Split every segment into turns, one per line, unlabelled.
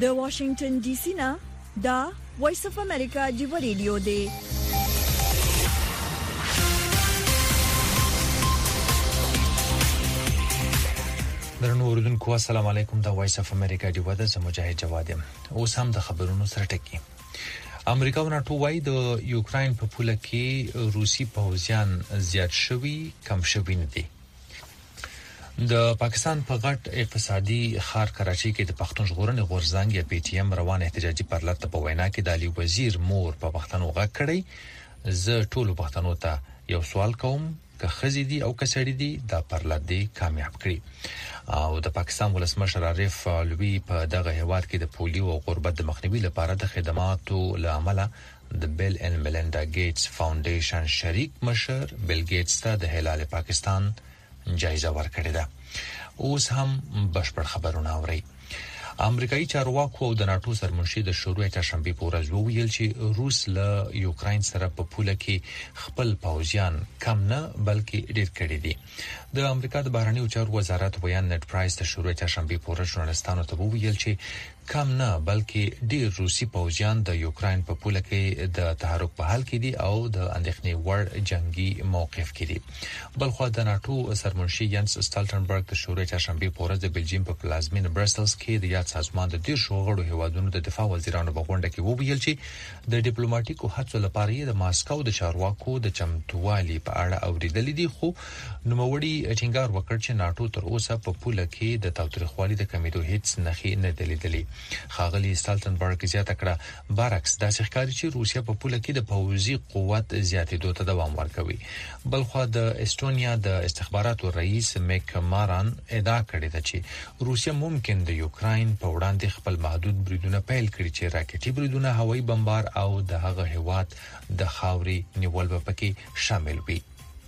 د واشنگټن ډي سي نه دا وایس اف امریکا دی ریډیو دی.
درنو اوریدونکو السلام علیکم. دا وایس اف امریکا دی ودا زه مجاهد جواد یم. اوس هم د خبرونو سره ټکی. امریکا او ناتو وايي د یوکرين په پوله کې روسي پوځیان زیات شوي کم شوي نه دي. د پاکستان په غټ اقتصادي ښار کراچي کې د پښتون ژغورنې غورځنګ یا پی ټی ایم روان احتجاجي پرلط په وینا کې د علي وزیر مور په پښتنو غږ کړی. زه ټولو پښتنو ته یو سوال کوم که خزي دي او کسړي دي دا پرلط دي کامیاب کړي. او د پاکستان ولسمشر عارف علوي په دغه هیواد کې د پولیو او غربت د مخنیوي لپاره د خدماتو لامل د بیل ان میلنډا ګیټس فاونډیشن شریک مشر بیل ګیټس ته د هلال پاکستان جایزه ورکړې ده. اوس هم بشپړ خبرونه اوري. امریکایي چارواکو او د ناتو سرمنشي د شروع چهارشنبه په ورځ وویل چې روس له یوکرين سره په پوله کې خپل پوځیان کم نه بلکې ډېر کړي دي. د امریکا د بهرنیو چارو وزارت ویان نت پرایس د شروع چهارشنبه په ورځ ژورنالستانو ته وویل چې کم نه بلکې ډېر روسي پوځیان د یوکرين په پوله کې د تحرک په حال کې دي او د اندېښنې وړ جنگي موقف کې دي. بلخو د ناتو سرمنشي ینس سټالټنبرګ د شروع چهارشنبه په ورځ د بلجیم په پلازمینه برسلز کې د یاد سازمان د 10 غړو هیوادونو د دفاع وزیرانو په غونډه کې وویل چې د ډیپلوماټیکو هڅو لپاره د ماسکو د چارواکو د چمتووالي په اړه اوریدل دي. خو نوموړي ټینګار وکړ چې ناتو تر اوسه په پوله کې د تاوتریخوالي د کمیدو هیڅ نښې نه دلیدلې. خاغلی سټالټنبرګ زیاته کړه برعکس داسې ښکاري چې روسیا په پوله کې د پوځي قوت زیاتېدو ته دوام ورکوي. بلخو د استونیا د استخباراتو رئیس میک ماران ادعا کړې ده چې روسیا ممکن د یوکرين په وړاندې خپل محدود بریدونه پیل کړي چې راکټي بریدونه، هوایي بمبار او د هغه هیواد د خاوري نیول به پکې شامل وي.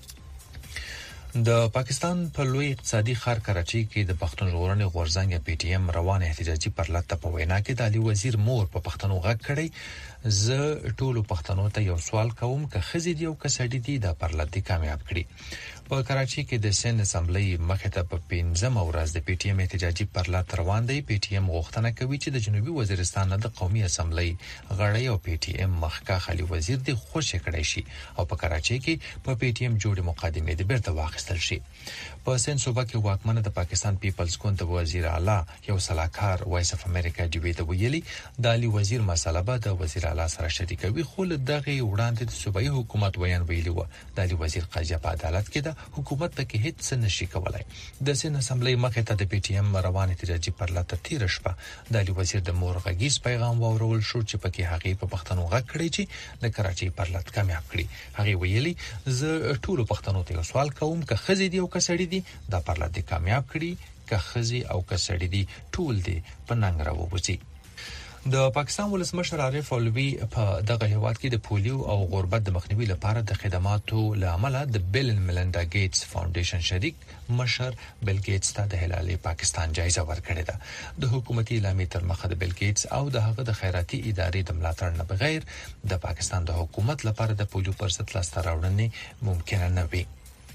د پاکستان په لوی اقتصادي ښار کراچي کې د پښتون ژغورنې غورځنګ پی ټی ایم روان احتجاجي پرلط په وینا کې د علي وزیر مور په پښتنو غږ کړی. زه ټولو پښتنو ته یو سوال کوم که خزي دی او کسړي دی دا پرلط دي کامیاب کړي. په کراچي کې د سند اسمبلی مخه ته په 15 ورځ د پی ټی ایم احتجاجي پرلط روان دی. پی ټی ایم غوښتنه کوي چې د جنوبي وزیرستان د قومي اسمبلی غړی او پی ټی ایم مخکښ علي وزیر دی خوشی کړی شي او په کراچي کې په پی ټی ایم جوړې مقدمې د بیرته واخیستل شي. په سند صوبه کې واکمنه د پاکستان پیپلز ګوند وزیر اعلی یو سلاکار وایس اف امریکا دی ویته ویلي د علي وزیر مسله به د وزیر اعلی سره شریکوي. خو دغه وړاندې د صوبایي حکومت ویان ویلي و د علي وزیر قضیه په عدالت کې ده، حکومت پکې هیڅ څه نشي کولای. د سند اسمبلی مخه ته د پی ټی ایم روان احتجاجي پرلط تیر شپه د علي وزیر د مور غږیز پیغام واورول شو چې پکې هغه په پښتنو غږ کړی چې د کراچي پرلط کامیاب کړي. هغه ویلي زه ټولو پښتنو ته سوال کوم که خزي دی او کسړي دی دا پرلط دي کامیاب کړي، که خزي او کسړي دی ټول دی په ننګ راووځي. د پاکستان ولسمشر عارف علوي په دغه هیواد کې د پولیو او غربت د مخنیوي لپاره د خدماتو لامل د بیل ان میلنډا ګیټس فاونډیشن شریک مشر بیل ګیټس ته د هلال پاکستان جایزه ورکړې ده. د حکومتي اعلامیې تر مخه د بیل ګیټس او د هغه د خیراتي ادارې د ملاتړ نه بغیر د پاکستان د حکومت لپاره د پولیو پر ضد لاسته راوړنې ممکن نه وي.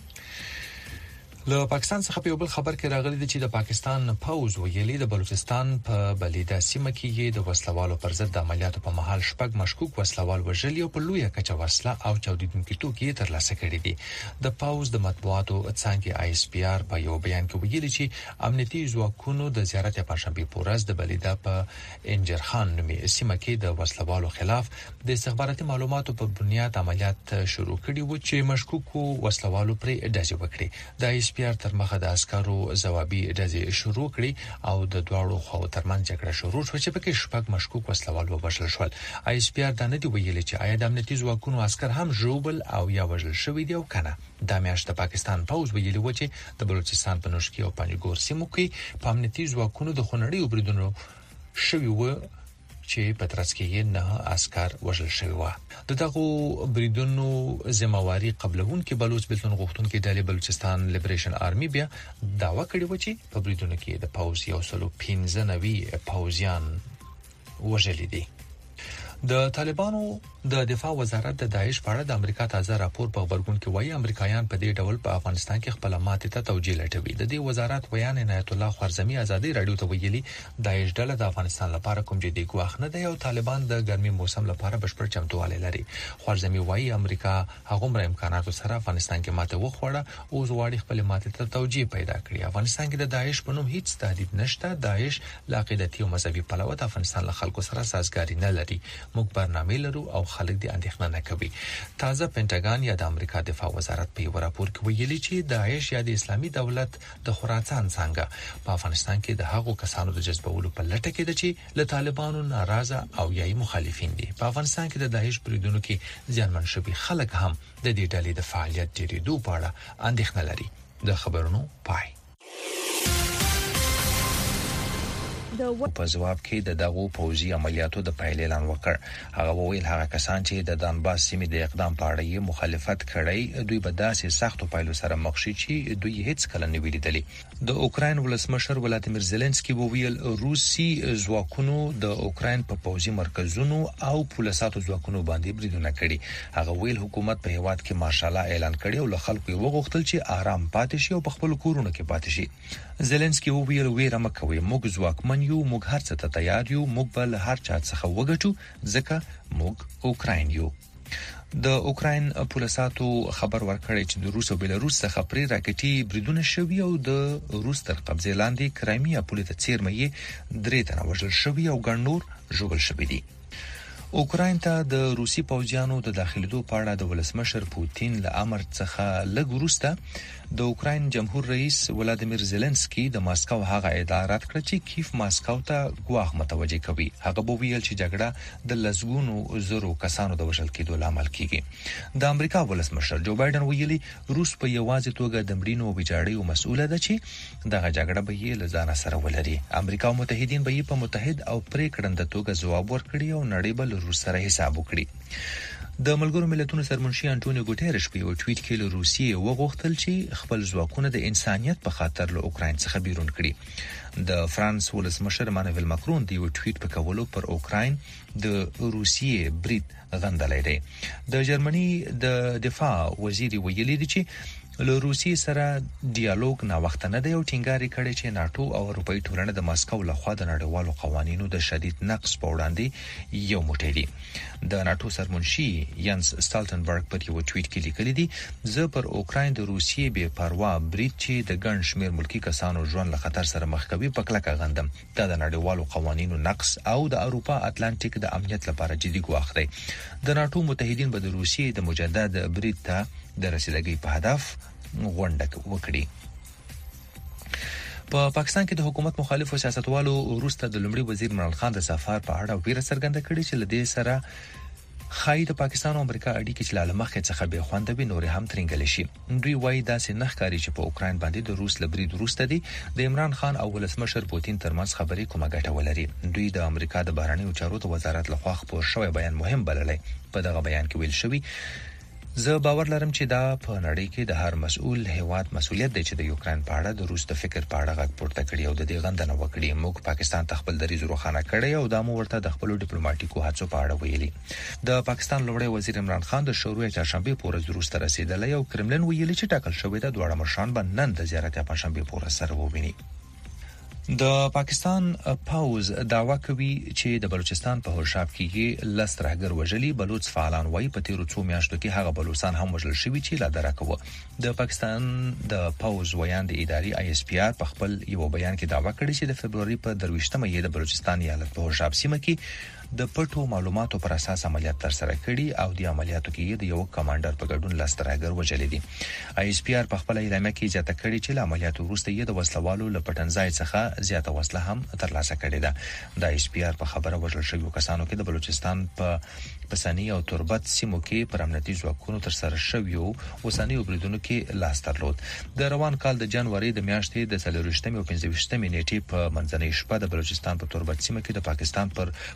له پاکستان څخه په یو بل خبر کې راغلی دی چې د پاکستان پوځ ویلي د بلوچستان په بلیدا سیمه کې د وسلوالو پر ضد د عملیاتو په مهال شپږ مشکوک وسلوال وژلي او په لویه کچه وسله او چاودیدونکي توکي ترلاسه کړي دي. د پوځ د مطبوعاتو څانګې آی اس پی آر په یو بیان کې ویلي چې امنیتي ځواکونو د زیارت پنځشنبه په ورځ د بلیدا په انجرخان نومي سیمه کې د وسلوالو خلاف د استخباراتي معلوماتو په بنیاد عملیات شروع کړي و چې مشکوکو وسلوالو پرې ډزې وکړي. د آی اس پی آر تر مخه د عسکرو ځوابي ډزې شروع کړي او د دواړو خواو ترمنځ جګړه شروع شوه چې پکې شپږ مشکوک وسلوال ووژل شول. آی اس پی آر دا نه دی ویلي چې آیا د امنیتي ځواکونو عسکر هم ژوبل او یا وژل شوي دي او کنه. دا میاشت د پاکستان پوځ ویلي و چې د بلوچستان په نوشکی او پنجګور سیمو کې په امنیتي ځواکونو د خونړیو بریدونو شوي و چې په ترڅ کې نه عسكر وژل شوی و. دغه بریدونو ذمہواری قبلون کې بلوچ بلتون غوښتونکو د بلوچستان لیبریشن آرمي بیا داوا کړې و چې په بریدونو کې د پوځ یو سلو 15 پوځیان وژل دي. د طالبانو د دفاع وزارت د داعش په اړه د امریکا تازه راپور په خبرګون کې وایي امریکایان په دې ډول په افغانستان کې خپل ماتې ته توجیه لټوي. د دې وزارت بیان عنایت الله خوارزمي ازادي رادیو ته ویلي داعش ډله د افغانستان لپاره کوم جدي ګواښ نه دی او طالبان د ګرمي موسم لپاره بشپړ چمتووالی لري. خوارزمي وایي امریکا هغومره امکاناتو سره افغانستان کې ماته وخوړه او زواړي خپل ماتې ته توجیه پیدا کړي. افغانستان کې د داعش په نوم هیڅ تهدید نشته. داعش عقیدتي او مذهبي پلوه د افغانستان له خلکو سره سازګاری نه لري. موږ برنامه لرو او خلک دې اندېښنه نه کوي. تازه پینټاګان یا د امریکا دفاع وزارت په یو راپور کې ویلي چې داعش یا د اسلامي دولت د خراسان څنګه په افغانستان کې د هغو کسانو د جذبولو په لټه کې دي چې له طالبانو ناراضه او یای مخالفین دي. په افغانستان کې د داعش بریدونکو کې ځانمن شوي خلک هم د دې ډلې د فعالیت ډېرېدو په اړه اندېښنه لري. د خبرونو پای. په جواب کې د دغو پوځي عملیاتو د پیل اعلان وکړ. هغه وویل هغه کسان چې د دانباس سیمې د اقدام په اړه یې مخالفت کړی دوی به داسې سختو پایلو سره مخ شي چې دوی هیڅ کله نه ویلي. د اوکراین ولسمشر ولادیمیر زيلنسکي وویل روسي ځواکونو د اوکراین په پوځي مرکزونو او پولیساتو ځواکونو باندې بریدونه کړي. هغه ویل حکومت په هیواد کې مارشاله اعلان کړي او له خلکو وغوښتل چې آرام پاتې شي او په خپل کورونو کې پاتې شي. زيلنسکي وویل ویره مکوئ، موږ ځواکمن یو، موږ هر څه ته تیار یو، موږ بل هر چا څخه وګټو ځکه موږ اوکراین یو. د اوکراین پولیساتو خبر ورکړی چې د روس او بلاروس څخه پرې راکټي بریدونه شوي او د روس تر قبضې لاندې کرایمیا پولې ته څیرمه یې 3 تنه وژل شوي او ګڼ نور ژوبل شوي دي. اوکراین ته د روسي پوځیانو د داخليدو په اړه د ولسمشر پوتین له امر څخه لږ وروسته د اوکراین جمهور رئیس ولادیمیر زيلنسکي د ماسکو هغه ادعا رد کړه چې کیف ماسکو ته ګواښ متوجه کوي. هغه وویل چې جګړه د لسګونو زرو کسانو د وژل کېدو لامل کیږي. د امریکا ولسمشر جو بایدن ویلي روس په یوازې توګه د مړینو او ویجاړیو مسؤله ده چې دغه جګړه به یې له ځان سره ولري. امریکا او متحدین به یې په متحد او پریکړنده توګه ځواب ورکړي او نړۍ به له روس سره حساب وکړي. د ملګرو ملتونو سرمنشي انټونیو ګوټيرش په یو ټویټ کې له روسیې وغوښتل چې خپل ځواکونه د انسانيت په خاطر له اوکراین څخه بیرون کړي. د فرانس ولسمشر مانویل ماکرون د یو ټویټ په کولو پر اوکراین د روسیې برید غندلې دی. د جرمني د دفاع وزیر ویلي دی چې له روسیې سره ډیالوګ نه وخت نه دی او ټینګار کړي چې ناتو او اروپאי ټولنه د ماسکو لخوا د نړیوالو قوانینو د شدید نقض په وړاندې یو موټی دي. د ناتو سرمنشي ینس سټالټنبرګ په یو ټویټ کې لیکلي دي زه پر اوکراین د روسیې بې پروا برید چې د ګڼ شمېر ملکی کسانو ژوند له خطر سره مخ کوي په کلکه غندم. دا د نړیوالو قوانینو نقض او د اروپا اتلانتیک د امنیت لپاره جدي ګواښ دی. د ناتو متحدین به د روسیې د مجدد برید ته د رسیدګۍ په هدف غونډه وکړي. په پاکستان کې د حکومت مخالفو سیاستوالو وروسته د لومړي وزیر عمران خان د سفر په اړه ویره څرګنده کړې چې لدې سره خای د پاکستان او امریکا اړیکې چې له مخکې څخه به خوندوي نور هم ترنګل شي. دوی وایي داسې نه ښکاري چې په اوکراین باندې د روس لبرید وروسته دي د عمران خان او ولسمشر پوتین ترمنځ خبرې کومه ګټه ولري. دوی د امریکا د بهرنیو چارو وزارت لخوا خپور شوی بیان مهم بللی. په دغه بیان کې ویل شوی زه باور لرم چې دا په نړۍ کې د هر مسؤل هیواد مسؤلیت دی چې د یوکرين په اړه د روس د فکر په اړه غږ پورته کړي او د دې غندنه وکړي. موږ پاکستان ته خپل دریځ روښانه کړی او دا مو ورته د خپل ډیپلوماټیکو هڅو په اړه ویلي. د پاکستان لومړی وزیر عمران خان د شروع چهارشنبه په ورځ روس ته رسیدلی او کرملین ویلي چې ټاکل شوی د دوه مشران باندې نن د زیارت پنځشنبه په ورځ سره وویني. د پاکستان پاوز دعوا کوي چې د بلوچستان په هوشاب کې لس ترهګر وژلي. بلوچ فعالان وایي په تیرو 2 میاشتو کې هغه بلوچستان هم وژل شوی چې لا درکوه. د پاکستان د پاوز ویان د اداري ISPR په خپل یو بیان کې دعوا کړې چې د فبرवरी په 23مه یې د بلوچستان ایالت په هوشاب سیمه کې د پټو معلوماتو پر اساس عملیات تر سره کړي او د عملیاتو کې د یو کمانډر په ګډون لس ترهګر وژل دي. ISPR په خپل اعلامیه کې ځکه کړي چې عملیاتو وروسته یې د وسلوالو له پټنځای څخه زیاته وسله هم ترلاسه کړې ده. د ISPR په خبره وژل شویو کسانو کې د بلوچستان په پسانی او تربت سیمو کې پر امنیتي ځواکونو تر سره شویو وسانیو بریدونو کې لاس درلود. د روان کال د جنوري د میاشتې د 24 او 25 نیټې په منځنۍ شپه د بلوچستان په تربت سیمه کې د پاکستان پر پوځي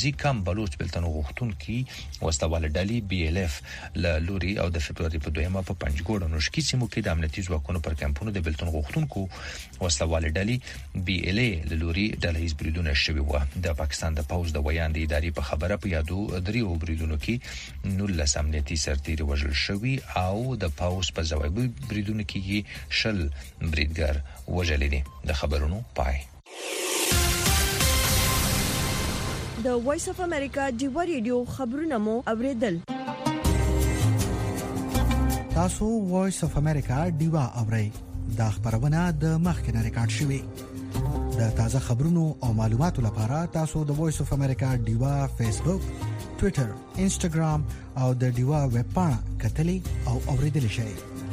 پوزي کم بلوچ بلتن غوښتونکو وسلواله ډلې BLF ل لوري او د فبرवरी په 2 په پنځګوړو نشکی سیمو کې د امنیتي ځواکونو پر کمپونو د بلتن غوښتونکو وسلواله ډلې BLA ل لوري ډلهیز بریدونه شوي و. د پاکستان د پوز د ویاندې ادارې په خبره په یادو دریو بریدونو کې 19 امنیتي سرتیري وژل شوي او د پوز په ځوابي بریدونو کې شل بریدګر وژل دي. د خبرونو پای.
د وایس اف امریکا ډیوا ریډیو خبرونه مو اوریدل.
تاسو وایس اف امریکا ډیوا اورئ. دا خبرونه د مخکنه ریکارډ شوی. د تازه خبرونو او معلوماتو لپاره تاسو د وایس اف امریکا ډیوا فیسبوک، ټوئیټر، انسټاګرام او د ډیوا ویب پاڼه کتلی او اوریدل شئ.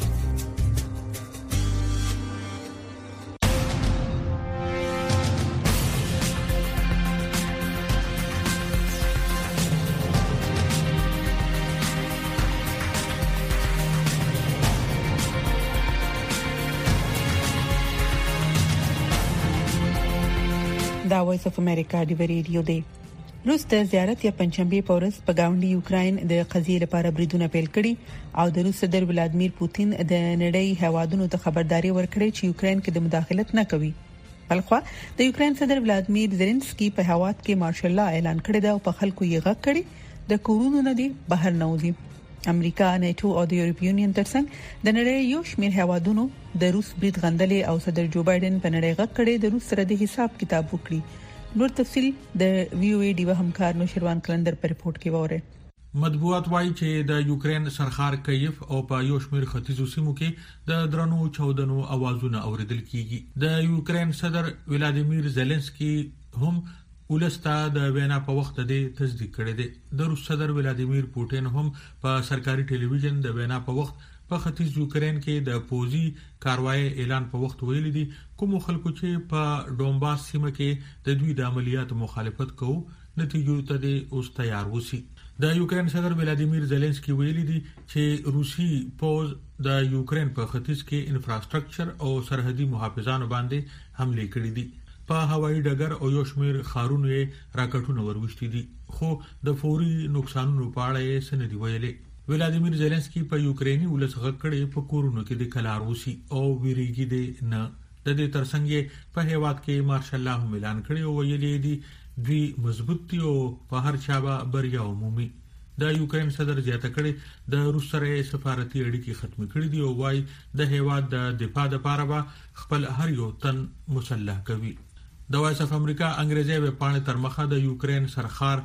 دا وایس اف امریکا دی ریډیو دی. روس د زیارت یا پنځمبه پورس په گاونډي یوکرين د قضیې لپاره بریدونه پیل کړي او د روس صدر ولادمیر پوتین د نړۍ هوادونو ته خبرداري ورکړې چې یوکرين کې د مداخلت نه کوي. بلخو د یوکرين صدر ولادمیر زيلنسکي په هواد کې مارشل لا اعلان کړی دا او په خلکو یې غږ کړی د کورونو نه دی بهر نه وځي. امریکا، نیټو او د یورپی یونین ترڅنګ د نړۍ یو شمېر هوادونو د روس برید غندلې او صدر جو بایدن په نړۍ غږ کړی د روس سره د حساب کتاب وکړي. نور تفصيل د VOA ډیوا همکار نوشروان کلندر په رپورت کې وره.
مطبوعات وايي چې د یوکرين سرخار کیف او په یو شمېر ختیځو سیمو کې د درنو چودنو اوازونه اوریدل کیږي. د یوکرين صدر ولادیمیر زيلنسکي هم ولستا د وینا په وخت د تصدیق کړی دی. د روس صدر ولادیمیر پوتین هم په سرکاري ټلویزیون د وینا په وخت په ختیځ یوکرين کې د پوزي کاروایی اعلان په وخت ویل دي کوم خلکو چې په ډومباس سیمه کې د دوی د عملیاتو مخالفت کوي نتیجو ته د اوس تیار وسی. د یوکرين صدر ولادیمیر زيلنسکي ویل دي چې روسي پوز د یوکرين په ختیځ کې انفراستراکچر او سرحدي محافظانو باندې حمله کړې دي. په هوایي ډګر او یو شمېر خارونو راکټونه ورغشتي دي خو د فوري نقصانونو په اړه یې سندې ویلي. ولادیمیر زيلنسکي په یوکريني ولس غکړې په کورونو کې د کلاروسي او ویریګي د نه د دې ترڅنګ په هیواد کې مارشل لا هم اعلان کړی او ویلي دي دوی مضبوط دي او په هر چا به بریا عمومي. د یوکرين صدر زیاته کړي د روس سره سفارتي اړیکې ختم کړې دي او وايي د هیواد د دفاع لپاره به خپل هر یو تن مسلح کوي. د وایس اف امریکا انګریزي ویب پاڼه تر مخه د یوکرين سرخار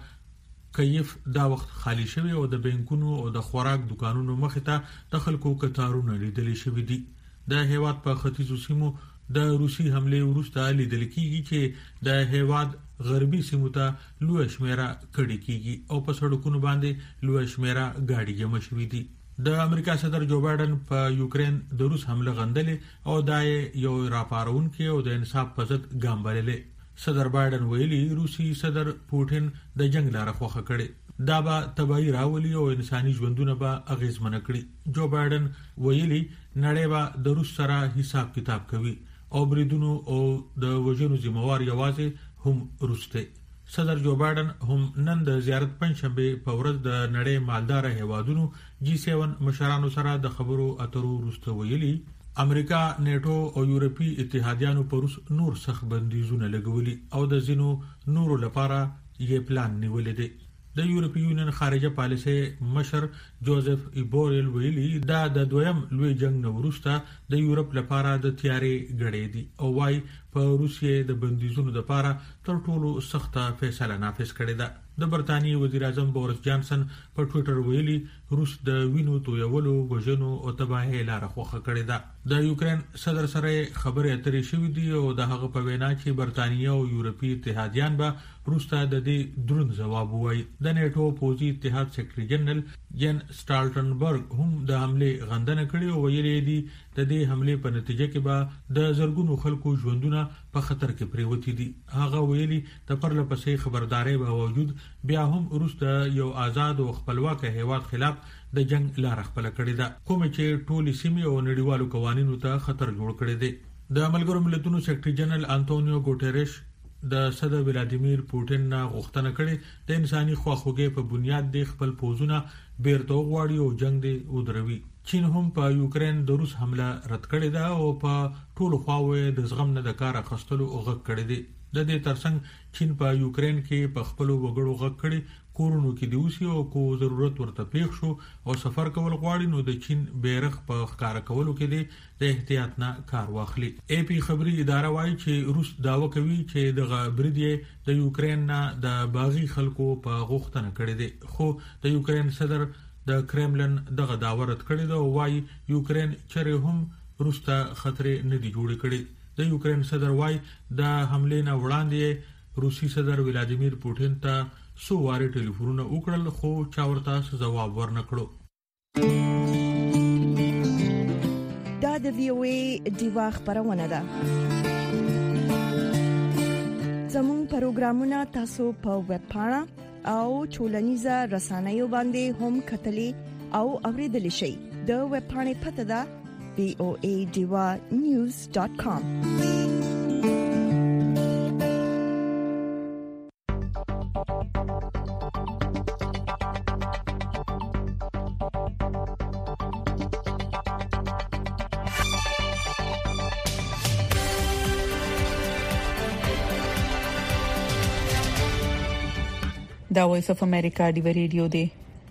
کیف دا وخت خالی شوی او د بانکونو او د خوراک دکانونو مخې ته د خلکو کتارونه لیدل شوی دي. د هیواد په ختیځو سیمو د روسي حمله وروسته لیدل کیږي چې د هیواد غربي سیمو ته لوی شمیره کړي کیږي او په سړکونو باندې لوی شمیره گاډي جمع شوې دي. د امریکا صدر جو بایدن په یوکرين د روس حمله غندلې او دای یو راپارون کې او د انصاف په ضد ګام بللې. صدر بایدن ویلي روسي صدر پوتین د جنگ لاره خوخه کړي دا به تباہی راولي او انساني ژوندونه به اغیزمن کړي. جو بایدن ویلي نړۍ به د روس سره حساب کتاب کوي او بریدونو او د وژنو ذمہوار یوازې هم روس دی. صدر جو بایدن هم نن د زیارت پنځمبه په ورځ د نړۍ مالدار هیوادونو G7 مشرانو سره د خبرو اترو وروسته ویلي امریکا، نیټو او یورپی اتحادیانو پر روس نور سخت بندیزونه لګولي او د زینو نورو لپاره یې پلان نیولې دي. د یورپی یونین خارجه پالیسي مشر جوزف ایبورل ویلي دا د دویم لوی جنگ نه وروسته د یورپ لپاره د تیاری غړې دي او وايي په روسیې د بندیزونو لپاره تر ټولو سخته فیصله نافذ کړې ده. د برتانیې وزیر اعظم بوریس جانسن په ټوئیټر ویلي روس د وینو تویولو وژنو او تباہي لاره خوخه کړې ده. د یوکرين صدر سره خبرې اترې شوې دي او د هغه په وینا چې برتانیې او یورپی اتحادیان به روس ته د دې دروند جواب وایي. د نیټو پوزي اتحاد سیکریټری جنرال جن سټالټنبرګ هم د حمله غندنه کړې او ویلي دي د دې حمله په نتیجه کې به د زرګونو خلکو ژوندونه په خطر کې پریوتی دي. هغه ویلي د پرلپسې خبرداري باوجود بیا هم روس د یو آزاد او خپلواک هیواد خلاف د جنگ لار خپل کړی ده کوم چې ټولي سیمې او نړیوالو قوانینو ته خطر جوړ کړی دی. د ملګرو ملتونو سیکریټری جنرال انټونیو ګوټيريش د صدر ولادیمیر پوتین نه غوښتنه کړې د انساني خواخوږي په بنیاد د خپل پوزونه بیرته غواړي او جنگ دی ودروي. چین هم په یوکرين د روس حمله رد کړې ده او په ټولو خواوې د زغم نه د کار اخیستلو غږ کړی دی. د دې ترڅنګ چین په یوکرين کې په خپل وګړو غږ کړي کورونو کې دی اوسي او کو ضرورت ورته پیښ شو او سفر کول غواړي نو د چین بیرغ په ښکارا کولو کې دی د احتیاط نه کار واخلي. اي پي خبري اداره وايي چې روس داوا کوي چې د غبرډي د یوکرين نه د باغی خلکو په غوښتنه کړی دی خو د یوکرين صدر د کرملن دغه داوا رد کړی دی او وايي یوکرين چره هم روس ته خطر نه دی جوړ کړی. د یوکرين صدر وايي د حمله نه وړاندې روسي صدر ولادیمیر پوتین ته سو واره ټلیفونونه وکړل خو چا ورته جواب ورنکړو.
دا د VOA دیوا خبرونه ده. زموږ پروګرامونه تاسو په ویب پاڼه او ټولنیزه رسنیو باندې هم کتلې او اوریدلې شئ. د ویب پاڼې پته ده voadiva.news.com.
دا وایس اف امریکا دی ریډیو دی.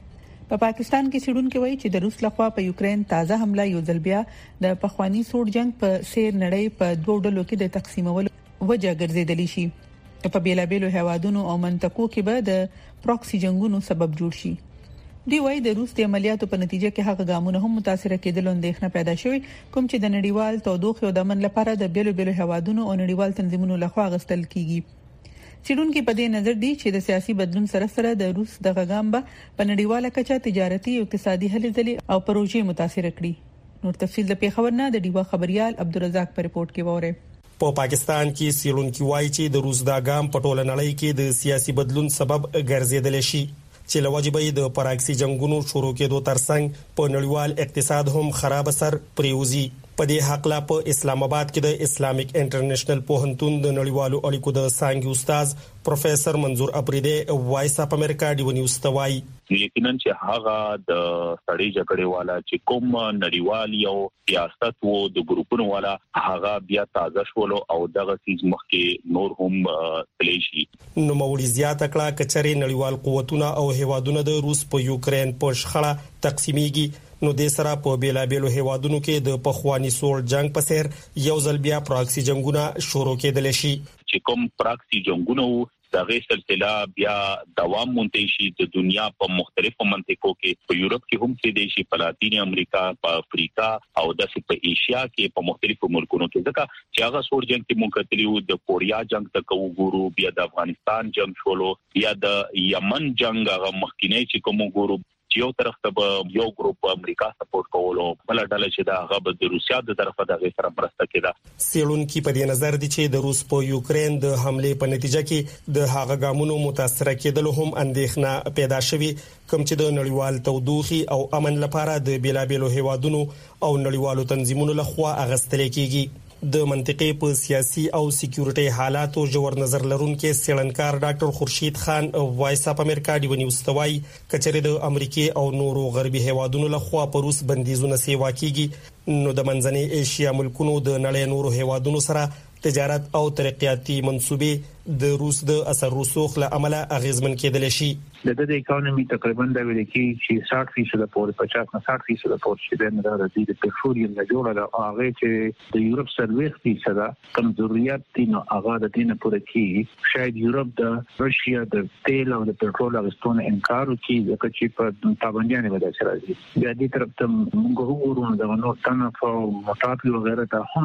په پاکستان کې سړونکو وایي چې د روس لخوا په یوکرين تازه حمله یو ځل بیا د پخوانی سوړ جنگ په سیر نړۍ په دوه ډلو کې د تقسیمولو وجه ګرځیدلی شي. په بیلابېلو هوادونو او منطقو کې به د پروکسي جنگونو سبب جوړ شي. دی وایي د روس د عملیاتو په نتیجه کې هغه ګامونه هم متاثر کېدل او اندېښنه پیدا شوې کوم چې د نړیوال تودوخه او د امن لپاره د بیلابېلو هوادونو او نړیوال تنظیمونو لخوا غستل کیږي. سړونکو په دې نظر دی چې د سیاسي بدلون سره سره د روس د غږام به په نړیواله کچه تجارتي او اقتصادي هلې ځلې او پروژې متاثر کړي. نور تفصیل د پیښور نه د دیوا خبريال عبدالرزاق په رپورت کې وره.
په پاکستان کې سړونکو وایي چې د روس د غږام په ټوله نړۍ کې د سیاسي بدلون سبب ګرځیدل شي چې لوجبې د پراکسي جنگونو شروع کېدو ترڅنګ په نړیوال اقتصاد هم خراب اثر پریوزي. په دې حق لا په اسلام آباد کې د اسلامیک انټرنیشنل پوهنتون د نړیوالو اړیکو د څانګې استاد پروفیسور منظور اپریدي وایس اف امریکا دی ونیوز توای
یقینا چې هغه د سړی جګړې والا چې کوم نړیوال یو سیاست وو د ګروپونو والا هغه بیا تازه شول او دغه چیز مخکې نور هم تلیشي.
نو موري زیاته کړه کچري نړیوال قوتونه او هوادونه د روس په یوکرين په شخړه تقسیمېږي نو د سره په بیلابېلو هوادونو کې د پخوانی سوړ جنگ په سر یو ځل بیا پراکسي جنگونه شروع کېدل شي
چې کوم پراکسي جنگونه دغه سلسله بیا دوام مونږ شي د دنیا په مختلفو منطقو کې په یورپ کې هم کې شي په لاتین امریکا په افریقا او د ایشیا کې په مختلفو ملکونو کې ځکه چې هغه سوړ جنگ کې مونږ کتلیو د کوریا جنگ ته وګورو بیا د افغانستان جنگ شولو بیا د یمن جنگ هغه مخکینی چې کوم وګورو یو طرف ته یو ګروپ امریکا سپورټ کولو بل ډله چې دا هغه د روسیا د طرفه د غیر مرسته کېده.
سیلونکو په دې نظر دي چې د روس په یوکرين د حمله په نتیجه کې د هغه ګامونو متاثر کېدل هم اندېښنه پیدا شوه کوم چې د نړیوال تودوخي او امن لپاره د بیلابېلو هوادونو او نړیوالو تنظیمونو لخوا اغستل کېږي. د منطقې په سیاسي او سکیورټي حالاتو جوړ نظر لرونکو سیلنکار ډاکټر خورشید خان وایس اپ امریکا دی ونیوز توای کچره د امریکای او نورو غربي هوادونو لخوا په روس بندیزونه سیوا کیږي نو د منځنۍ ایشیا ملکونو د نړۍ نورو هوادونو سره تجارت او ترقیاتي منسوبې د روس د اثر رسوخ له عمله اغیزمن کېدل شي.
د دې اکانومي تقریبا د ویل کې چې 60% پورې 50 نه 60% پورې چې د راځي د پټرولیم نه جوړه ده هغه چې د یورپ سرویس سره کمزوریات دي نو هغه د دې نه پورې کې شاید یورپ د روسیا د تیل او د پټرول غستون انکار کوي ځکه چې په تابانیانه ودا سره راځي بیا دې طرف ته موږ وګورو د نور تنف او مطاطي وغیرہ ته هم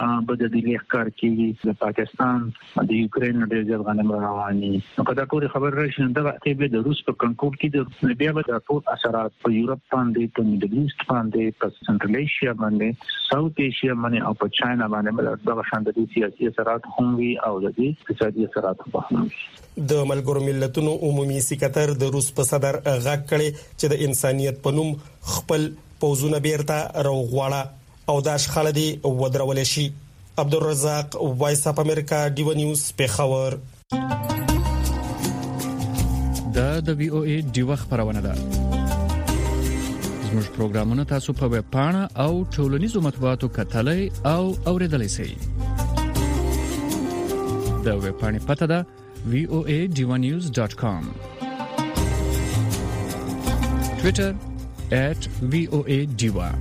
بدلیل ښکار کوي د پاکستان د یوکرين د ځغانم رواني نو کدا ټول خبر راشي دا ته به د روس په کنټرول کې د بیا به د ټول اثرات په یورپ باندې په میډل ایست باندې په سنټرل ایشیا باندې ساوث ایشیا باندې او په چاینا باندې د شاندې سیاسي اثرات هم وي او د اقتصادي اثرات هم وي.
د ملګرو ملتونو عمومي سکرټر د روس په صدر غږ کړي چې د انسانيت په نوم خپل پوزونه بیرته راوغواړه او دا شخړه دی ودرول شي عبدالرزاق وایس اپ امریکا ډیو نیوز پیښور.
د وی او ای ډیو خبرونه ده. زموږ پروګرامونه تاسو په ویب پاڼه او ټولنیزو مطبوعاتو کتلای او اوریدلای شئ. د ویب پاڼې پته ده voanews.com. Twitter @voadiva.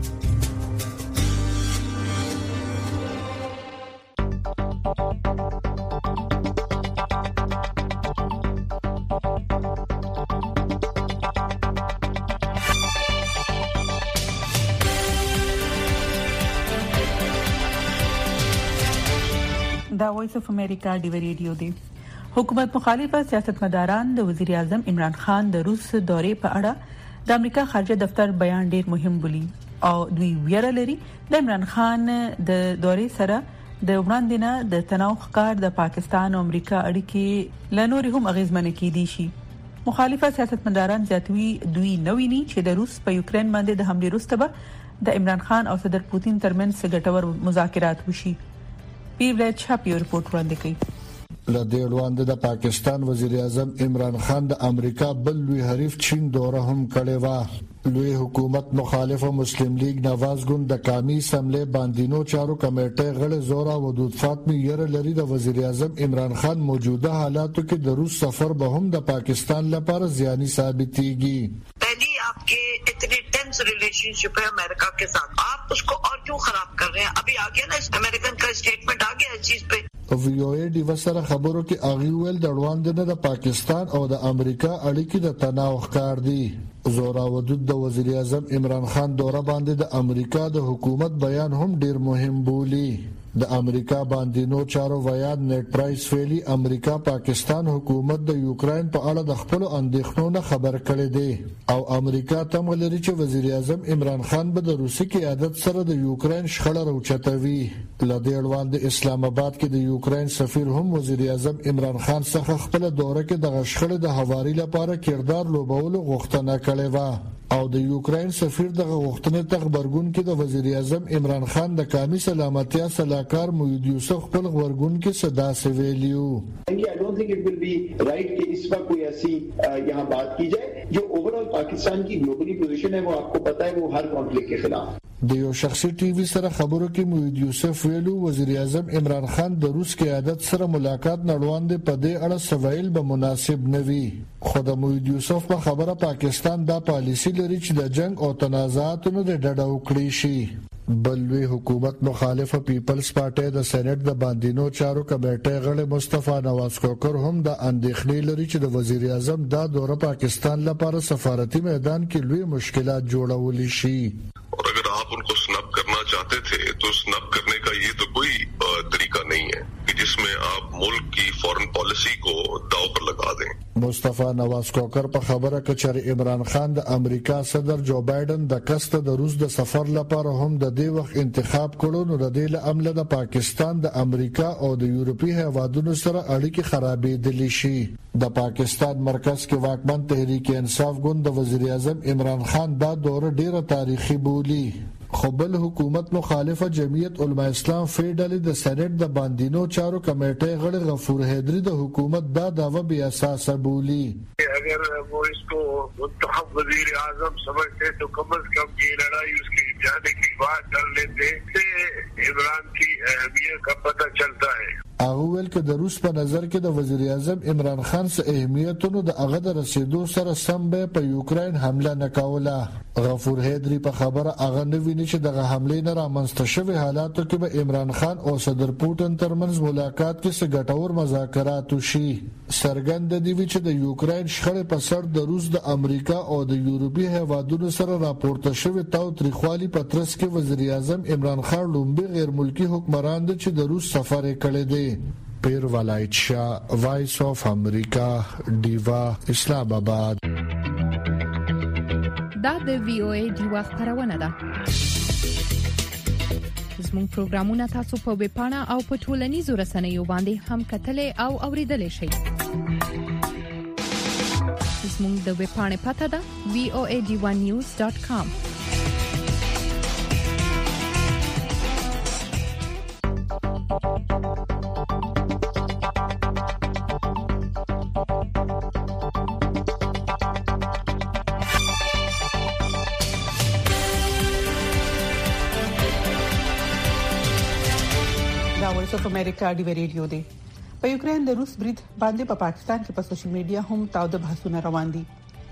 دا وایس اف امریکا دی ریډیو دی. حکومت مخالفه سیاستمداران د وزیر اعظم عمران خان د روس دورې په اړه د امریکا خارجه دفتر بیان ډیر مهم بولي او دوی ویره لري د عمران خان د دورې سره د وړاندې د تناو ښکار د پاکستان او امریکا اړیکې لنوري هم اغیزمن کېدي شي. مخالفه سیاستمداران ځاتوي دوی نویني چې د روس په یوکرين باندې د حمله وروسته به د عمران خان او صدر پوتین ترمنځ ګټور مذاکرات وشي. پیوله چاپیو رپورټ وړاندې کوي.
لدې وړاندې د پاکستان وزیر اعظم عمران خان د امریکا بل لوی حریف چین دوره هم کړې و. لوی حکومت مخالف مسلم لیگ نواز ګوند د قومي اسمبلی باندینو چارو کمیټې غړي زورا ودود فاطمی یره لري د وزیر اعظم عمران خان موجوده حالاتو کې د روس سفر به هم د پاکستان لپاره زیانی ثابتېږي. پہلی आपके इतने टेंस रिलेशनशिप है अमेरिका के साथ, आप उसको और क्यों खराब कर रहे हैं? अभी आ गया ना अमेरिकन का स्टेटमेंट आ गया इस चीज पे. وی او ای ډیو سره خبرو کې اغي ویل د وړاندې د پاکستان او د امریکا اړیکې د تناو ښکار دي. زورا ودود د وزیر اعظم عمران خان دوره باندې د امریکا د حکومت بیان هم ډیر مهم بولی. د امریکا باندینو چارو ویان نیټ پرایس ویلي امریکا پاکستان حکومت د یوکرين په اړه د خپل اندېښنو نه خبر کړي دي او امریکا تم لري چې وزیر اعظم عمران خان به د روسي قیادت سره د یوکرين شخړه راوچتوي. لدې وړاندې اسلام آباد کې د یوکرين سفیر هم وزیر اعظم عمران خان څخه خپل دوره کې د غشخړې د حواري لپاره کردار لوبولو غوښتنه کړې و او د یوکرين سفیر د غوښتنې تخبرګون کې د وزیر اعظم عمران خان د قومي سلامتیا صلاحکار موید یوسف خپل غورګون کې صدا سویلیو.
I don't think it will be right कि इस वक्त कोई ऐसी यहाँ बात की जाए जो ओवरऑल पाकिस्तान की ग्लोबली पोजीशन है वो आपको पता है वो हर कॉन्फ्लिक्ट के खिलाफ.
د یو شخصي ټي وي سره خبرو کې موید یوسف ویلو وزیر اعظم عمران خان د روس قیادت سره ملاقات نړوندې په دې اړه سویل به مناسب نه وي. خو د موید یوسف په خبره پاکستان دا پالیسی لري چې د جنگ او تنازعاتو نه ډډه وکړي شي. بلوی حکومت مخالفه پیپلز پارټي د سېنات د باندینو چارو کمیټې غړي مصطفی نواز کوکر هم د اندېښنې لري چې د وزیر اعظم دا دوره پاکستان لپاره سفارتي میدان کې لوی مشکلات جوړولې شي.
और अगर आप उनको स्नब करना चाहते थे तो स्नब करने का ये तो कोई तरीका नहीं है कि जिसमें आप मुल्क की फॉरेन पॉलिसी को दांव पर लगा दें.
مصطفی نواز کوکر په خبره کې چې عمران خان د امریکا صدر جو بایدن د قصد د روس د سفر لپاره هم د دې وخت انتخاب کړو نو د دې لامل د پاکستان د امریکا او د یورپی هیوادونو سره اړیکې خرابېدلې شي. د پاکستان مرکز کې واکمن تحریک انصاف ګوند د وزیر اعظم عمران خان دا دوره ډیره تاریخي بولی. خو بل حکومت مخالفه جمعیت علماء اسلام فیډل د سېنات د باندینو چارو کمیټې غړي غفور حیدری د حکومت دا دعوه بے اساس بولی.
اگر وہ اس کو منتخب وزیر اعظم سمجھتے تو کم از کم یہ لڑائی اس کے جانے کی بات کر لیتے سے عمران کی اہمیت کا پتہ چلتا ہے.
اول کې د روس په نظر کې د وزیر اعظم عمران خان سره اهمیتونو د هغه د رسیدو سره سم به په یوکرين حمله نکوله. غفور حیدری په خبره هغه نویني چې دغه حمله نه رامنځته شوی حالاتو کې به عمران خان او صدر پوتین ترمنځ ملاقات کې څه ګټور مذاکرات وشي. سرګند دی چې د یوکرين شخړې په سر د روس د امریکا او د یورپی هیوادونو سره راپورته شوی تاو تریخوالي پترس کې وزیر اعظم عمران خان لومبي غیر ملکی حکمران د چې د روس سفر کړی دی. پیر ولایت شاه وایس اف امریکا دیوا اسلام آباد.
دا د وی او ای دیوا خبرونه ده. زموږ پروګرامونه تاسو په ویب پاڼه او په ټولنیزو رسنیو باندې هم کتلې او اوریدلې شئ. زموږ د ویب پاڼې پته ده voanews.com.
دا وایس اف امریکا دی ریډیو دی. په یوکرين د روس برید باندې په پاکستان کې په سوشل میډیا هم تاوده بحثونه روان دي.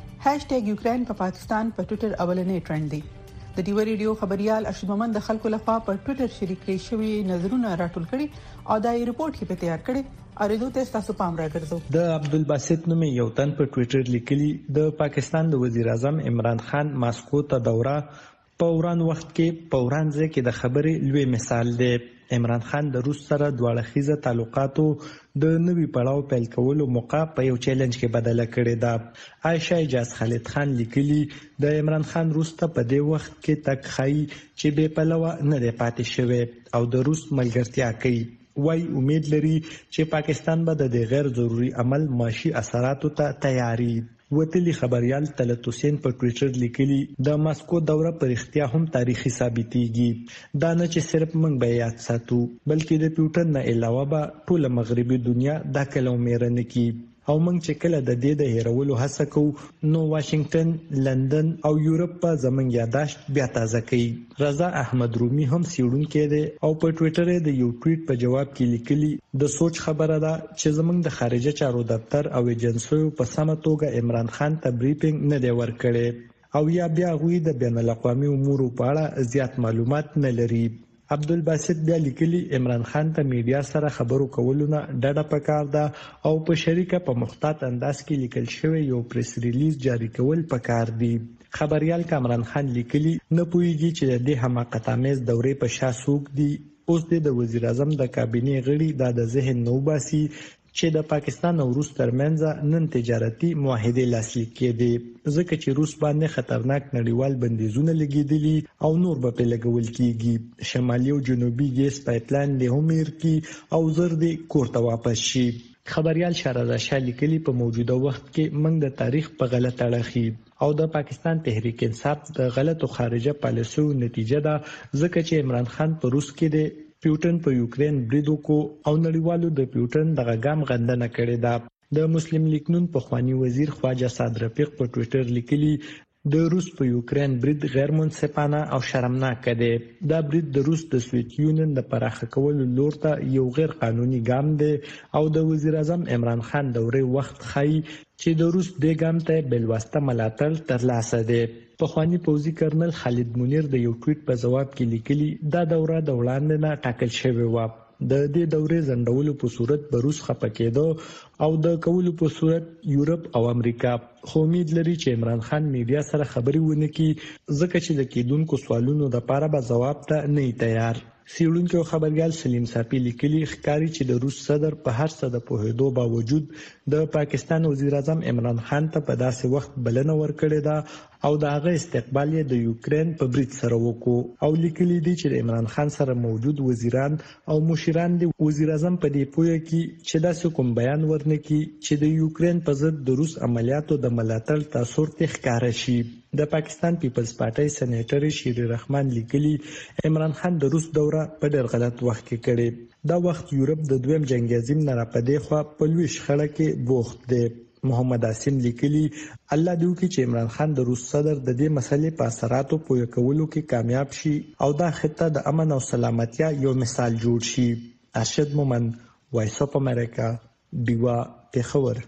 #یوکرين په پاکستان په ټوئیټر اولنې ټرند دی. د دی ریډیو خبريال ارشد محمد د خلکو لخوا په ټوئیټر شریک کړي شوی نظرونه راټول کړي او دا ریپورت کې په تیار کړي اړیدو ته تاسو پام راګرځو. د
عبدالباسط نومي یو تن په ټوئیټر لیکلي د پاکستان د وزیر اعظم عمران خان ماسکو ته دوره په وران وخت کې په وران ځای کې د خبرې لوی مثال دی. عمران خان د روس سره دواړه تعلقاتو د نوي پړاو پیل کولو موقع په یو چیلنج کې بدله کړې ده. عائشه اجاز خالد خان لیکلي د عمران خان روس ته په دې وخت کې تک خای چې بے پلوه نه دی پاتې شوی او د روس ملګرتیا کوي. وای امید لري چې پاکستان به د غیر ضروري عمل معاشي اثراتو ته تیاری. وتلی خبريال طلعت حسین په ټوئیټر لیکلي د ماسکو دوره پر اختیار هم تاریخي ثابتېږي. دا نه چې صرف موږ به یاد ساتو بلکې د پیوټن نه علاوه به ټول مغربي دنیا دا کلو میرنه کی او موږ چې کله د دې د هیرولو هڅه کوو نو واشنگټن، لندن او یورپ په زمونږ یاداشت بیا تازه کوي. رضا احمد رومي هم سیړونکې دی او په ټوئیټر د یو ټویټ په جواب کې لیکلي د سوچ خبره ده چې زمونږ د خارجه چارو دفتر او ایجنسیو په سمه توګه عمران خان ته بریفینګ نه دی ورکړی او یا بیا غوی د بین الاقوامي امورو په اړه زیات معلومات نه لري. عبدالباسط بیا لیکلي عمران خان ته میډیا سره خبرو کولو نه ډډه پکار ده او په شریکه په محتاط انداز کې لیکل شوی یو پریس ریلیز جاری کول پکار دي. خبريال کامران خان لیکلي نه پوهیږي چې د حماقت آمیز دورې په شا سوق دي. اوس د وزیر اعظم د کابینې غړي د ذهن نو باسي چې د پاکستان او روس ترمنځ نن تجارتي معاهده لاسلیک کړي ځکه چې روس باندې خطرناک نړیوال بندیزونه لګیدلي او نور به په لګول کیږي. شمالي او جنوبي ګیس پایپلاین له همیر کی او زر دي کوړه واپس شي. خبريال شهرزاد شاه لیکلي په موجوده وخت کې موږ د تاریخ په غلط اړخي او د پاکستان تحریک انصاف د غلطو خارجه پالیسیو نتیجه ده ځکه چې عمران خان په روس کې د پیوټن په یوکرين بریدو کو او نړیوالو د پیوټن دغه ګام غندنه کړې ده. د مسلم لیگ نون په خوانی وزیر خواجه صاد رفیق په ټوئیټر لیکلي د روس په یوکرين برید غیر منصفانه او شرمناک دی. دا برید د روس د سوویت یونین د پراخه کولو لور ته یو غیر قانوني ګام دی او د وزیر اعظم عمران خان دورې وخت خای چې د روس د ګام ته بلواسطه ملاتړ ترلاسه دی. پخوانی پوځي کرنل خالد منیر د یو ټویټ په جواب کې لیکلي دا دوره د وړاندې نه ټاکل شوې و. د دې دورې زندولو په صورت به روس خپه کېده او د کولو په صورت یورپ او امریکا. خو امید لري چې عمران خان میډیا سره خبري ونه کړي ځکه چې د کېدونکو سوالونو لپاره به جواب ته نه تیار. سیړونکو خبريال سلیم صافي لیکلي ښکاری چې د روس صدر په هر څه د پوهېدو باوجود د پاکستان وزیر اعظم عمران خان ته په داسې وخت بلنه ورکړې ده او د هغه استقبال یې د یوکرين په برید سره وکړو او لیکلي دي چې د عمران خان سره موجود وزیران او مشران د وزیر اعظم په دې پوهه کې چې داسې کوم بیان ورنکي چې د یوکرين په ضد د روس عملیاتو د ملاتړ تاثیر ښکاره شي. د پاکستان پیپلز پارټي سېنیټر شیر رحمان لیکلي عمران خان د روس دوره په ډېر غلط وخت کې کړې. دا وخت یورپ د دویم جنگ عظیم نه راپدې خو په لوي شخړه کې بوخت دی. محمد عاصم لیکلي الله دې وکړي چې عمران خان د روس صدر د دې مسلې په اثراتو پوهه کولو کې کامیاب شي او دا خطه د امن او سلامتیا یو مثال جوړ شي. ارشد مومن وایس اف امریکا دیوا پیښور.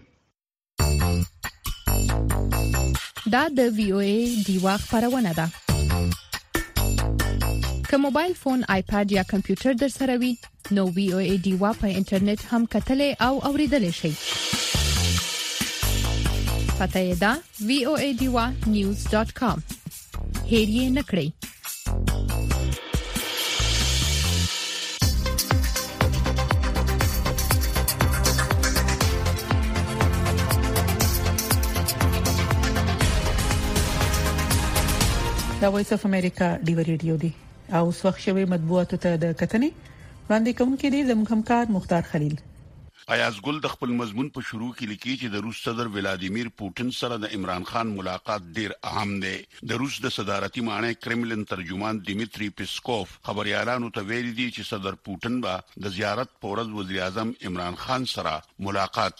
دا د وی او ای دیوا خبرونه ده. که موبایل فون، آیپاد یا کمپیوټر در سره وي نو وی او ای دیوا په انټرنیټ هم کتلې او اوریدلې شي. پته یې ده voadiwa.news.com. هیر یې نکړئ.
دا وایس اف امریکا دی ریډیو دی او اوس وخت شوی مطبوعاتو ته د کتنې وړاندې کوونکې دی زموږ همکار مختار خلیل.
ایازګل د خپل مضمون په شروع کې لیکي چې د روس صدر ولادیمیر پوتین سره د عمران خان ملاقات ډیر اهم دی. د روس د صدارتي معنی کرملن ترجمان دیمیتری پیسکوف خبريالانو ته ویلي دي چې صدر پوتین به د زیارت په ورځ وزیر اعظم عمران خان سره ملاقات کوي.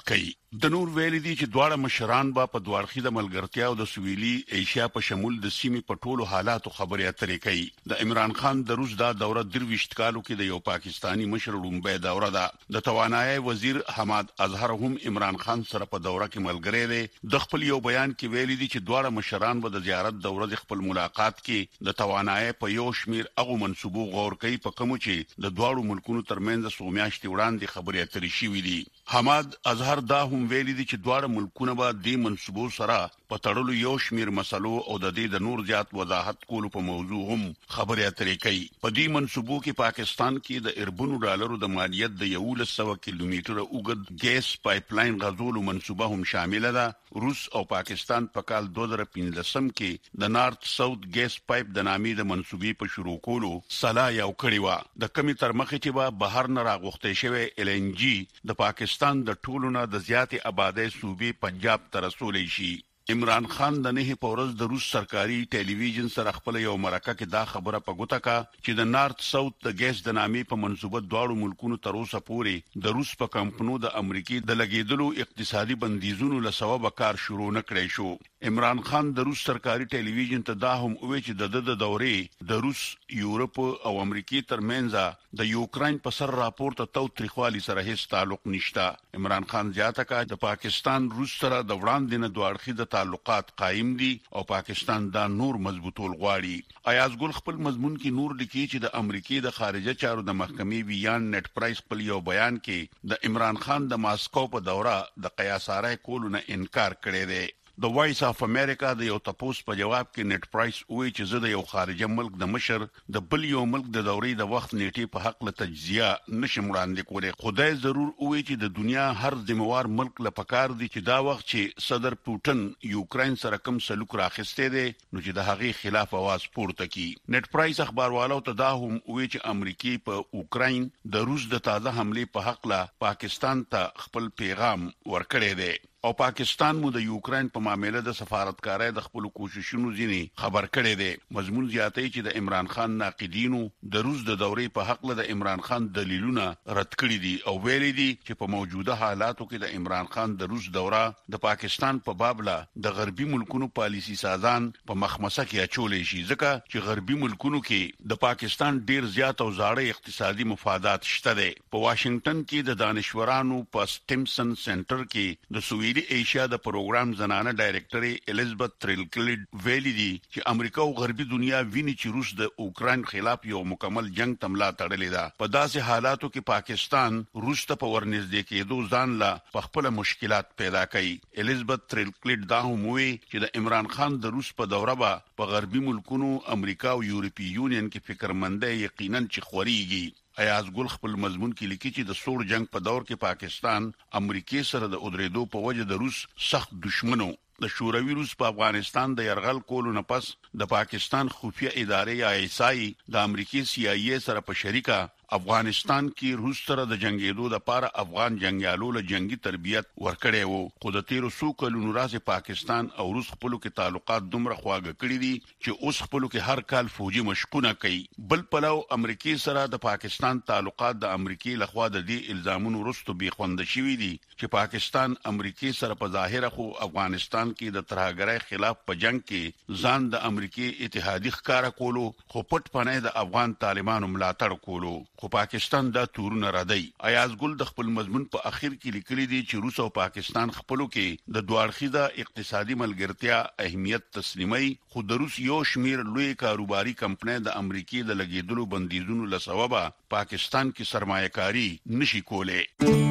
د نور ویل دي چې دواړه مشران په دوارخي د ملګرتیا او د سویلي ایشیا په شمول د سیمې په ټولو حالاتو خبرې اترې کوي. د عمران خان د روس دا دوره 23 کالو کې د یو پاکستانی مشر لومبه دوره ده. د توانایي وزیر حماد اظهر هم عمران خان سره په دوره کې ملګری دی. د خپل یو بیان کې ویل دي چې دواړه مشران به د زیارت دوره د خپل ملاقات کې د توانایي په یو شمیر هغه منسوبو غور کوي په کوم چې د دواړو ملکونو ترمنځ سومیاشتي وړاندې خبرې اترې شوې دي. حماد اظهر دا هم ویلي دي چې دواړه ملکونه به د منسوبو سره په تړلو یو شمیر مسلو او د دې د نور زیات وضاحت کولو په موضوع هم خبرې اترې کوي. په دې منسوبو کې پاکستان کې د اربونو ډالرو د مالیت د 100 کیلومتره اوږد ګیس پایپلاین غځولو منسوبه هم شامل ده. روس او پاکستان په کال 2015 کې د نارث ساوث ګیس پایپ د نامې د منسوبې په شروع کولو صلاح یو کړی و. د کمی تر مخه چې به بهر نه راغوښته شوی LNG د پاکستان د ټولو نه د زیاتې آبادی صوبې پنجاب ته رسولې شي. عمران خان د نه په ورځ د روس سرکاري ټلویزیون سره خپل یو مرکه کې دا خبره په ګوته کا چې د نارث ساوث د ګیس د نامې په منسوبه دواړو ملکونو تر اوسه پورې د روس په کمپنو د امریکای د لګیدلو اقتصادي بندیزونو له سبب کار شروع نه کړی شو. عمران خان د روس سرکاري ټلویزیون ته دا هم وویل چې د دورې د روس یورپ او امریکای ترمنځ د یوکرين په سر راپورته توتریخوالي سره هیڅ تعلق نشته. عمران خان زیاته کړه د پاکستان روس سره د وړاندې نه دوه اړخیزه تعلقات قائم دي او پاکستان دا نور مضبوطول غواړي. ایاز ګل خپل مضمون کې نور لیکي چې د امریکای د خارجه چارو د محکمې ویان نت پرایس خپل یو بیان کې د عمران خان د ماسکو په دوره د قیاسارای کولو نه انکار کړی دی. د وایس اف امریکا د یو تپوس په جواب کې نت پرایس وایي چې زه د یو خارجه ملک د مشر د بل یو ملک د دورې د وخت نیټه په حق له تجزیه نشم وړاندې کولای. خدای ضرور وایي چې د دنیا هر ذمہوار ملک له پکار دي چې دا وخت چې صدر پوتن یوکرين سره کوم سلوک راخسته دي نو چې د هغې خلاف आवाज پورته کړي. نت پرایس اخباروالو ته دا هم وایي چې امریکای په اوکرين د روس د تازه حمله په حق له پاکستان ته خپل پیغام ورکړی دی او پاکستان مو د یوکرين په معاملې د سفارتکارۍ د خپل کوششونو ځینی خبر کړی دی. مضمون زیاتوي چې د عمران خان ناقدینو د روس د دورې په حق له د عمران خان دلیلونه رد کړی دي او ویلي دي چې په موجوده حالاتو کې د عمران خان د روس دوره د پاکستان په بابله د غربي ملکونو پالیسی سازان په مخمسه کې اچولې شي ځکه چې غربي ملکونو کې د پاکستان ډیر زیات او زاړه اقتصادي مفادات شته دي. په واشنگټن کې د دانشورانو په سټیمسن سنټر کې د سویلي ایشیا د پروګرام زنانه ډایریکټر الیزابت تریلکلډ ویلي دي چې امریکا او غربي دنیا ویني چې روس د اوکرين خلاف یو مکمل جنگ تملا تړلې ده. په داسې حالاتو کې پاکستان روس ته په ورنږدې کېدو ځان لا په خپل مشکلات پیدا کوي. الیزابت تریلکلډ دا هم وایي چې د عمران خان د روس په دوره په غربي ملکونو امریکا او یورپی یونین کې فکرمنده یقینا چې خوريږي. ایاز ګل خپل مضمون کې لیکي چې د سوړ جنگ په دور کې پاکستان امریکای سره د اودریدو په وجه د روس سخت دشمنو. د شوروي روس په افغانستان د يرغل کولو نه پس د پاکستان خفیه ادارې یا ایسای د امریکای CIA سره په شریکه افغانستان کې روس سره د جنگیدو لپاره افغان جنگیالو له جنگي تربیت ورکړي وو. خو د 1300 کلونو راځي پاکستان او روس خپل کې تعلقات دومره خواږه کړی دي چې اوس خپل کې هر کال فوجي مشقونه کوي. بل پلو امریکای سره د پاکستان تعلقات د امریکای لخوا د دې الزامونو وروسته بي خوند شوي دي چې پاکستان امریکای سره په ظاهره خو افغانستان کې د ترهګرۍ خلاف په جنگ کې ځان د امریکای اتحادی ښکارا کولو خو پټ پنه د افغان طالبانو ملاتړ کولو. خو پاکستان دا تورونه ردی. ایاز ګل د خپل مضمون په اخر کې لیکلي دي چې روس او پاکستان خپلو کې د دوه اړخیزه اقتصادي ملګرتیا اهمیت تسلیمي خو د روس یو شمیر لوی کاروباري کمپنۍ د امریکای د لګیدلو بندیزونو له سبب پاکستان کې سرمایه‌کاري نشي کولای.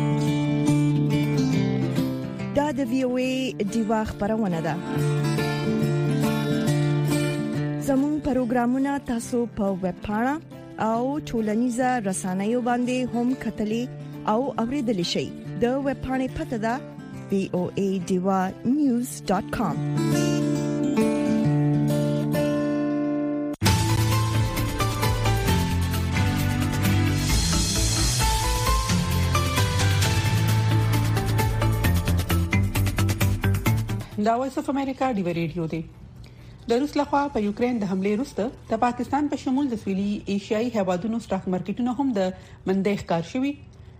دا د VOA دیوا خبرونه ده. زموږ پروګرامونه تاسو په ویب پاڼه او ټولنیزه رسنیو باندې هم کتلې او اوریدلې شئ. د ویب پاڼې پته ده voadiva.news.com.
دا وایس اف امریکا دی ریډیو دی. د روس لخوا په یوکرين د حمله وروسته د پاکستان په شمول د سویلي ایشیايي هیوادونو سټاک مارکیټونو هم د مندۍ ښکار شوي.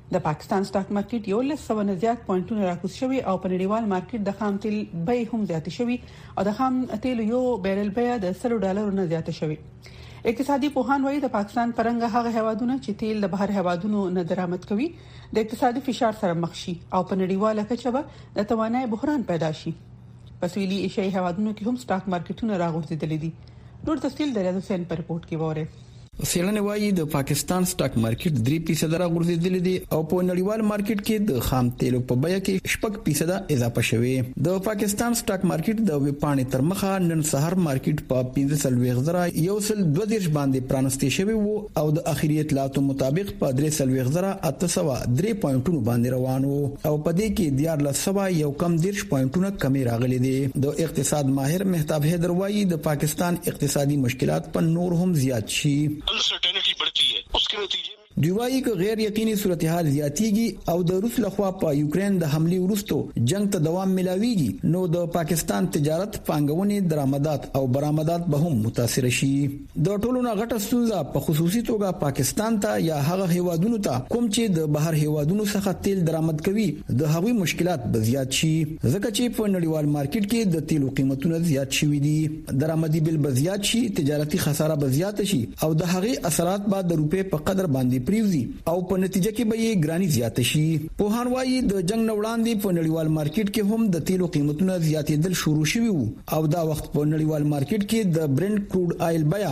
د پاکستان سټاک مارکیټ یو لسو نه زیات پوینټونه راکوز شوی او په نړیوال مارکیټ د خام تیل بیه هم زیات شوی او د خام تیل یو بیرل بیه د $100 نه زیات شوی. اقتصادي پوهان وایي د پاکستان پرنګ هغه هوادونه چې تیل د بهر هوادونو نه درآمد کوي د اقتصادي فشار سره مخ شي او په نړیواله کچه به د توانایي بحران پیدا شي. په سویلي ایشیايي هوادونو کې هم سټاک مارکیټونه راغورځېدل دي. نور تفصیل د ریاض حسین په رپورت کې وره.
سیلانه وايي د پاکستان سټاک مارکیټ 3% راغورځېدل دي او په نړیوال مارکیټ کې د خام تیلو په بیه کې 6% اضافه شوه. د پاکستان سټاک مارکیټ د وپاڼې تر مخه نن سحر مارکیټ په 15,102 باندې پرانستې شوی وو او د اخري اطلاعاتو مطابق په 3,803 پوینټونو باندې روان وو او په دې کې 1400 یو کم 10 پوینټونه کمی راغلي دي. د اقتصاد ماهر مهتاب حیدر وايي د پاکستان اقتصادي مشکلات په نور هم زیات شي.
अनसर्टेनिटी बढ़ती है, उसके नतीजे
دوی وايي چې غیر یقیني صورتحال زیاتیږي او د روس لخوا په یوکرين د حمله وروسته جنگ ته دوام ملاويږي نو د پاکستان تجارت پانګونې درآمدات او برآمدات به هم متاثر شي. د ټولو نه غټه ستونزه په خصوصي توګه پاکستان ته یا هغه هیوادونو ته کوم چې د بهر هیوادونو څخه تیل درآمد کوي د هغوی مشکلات به زیات شي ځکه چې په نړیوال مارکیټ کې د تیلو قیمتونه زیات شوي دي. درآمدي بل به زیات شي, تجارتي خساره به زیات شي او د هغې اثرات به د روپې په قدر باندې پریوزي او په نتیجه کې به یې ګرانی زیات شي. پوهان وايي د جنگ نه وړاندې په نړیوال مارکیټ کې هم د تیلو قیمتونه زیاتېدل شروع شوي وو او دا وخت په نړیوال مارکیټ کې د برنت کروډ آیل بیه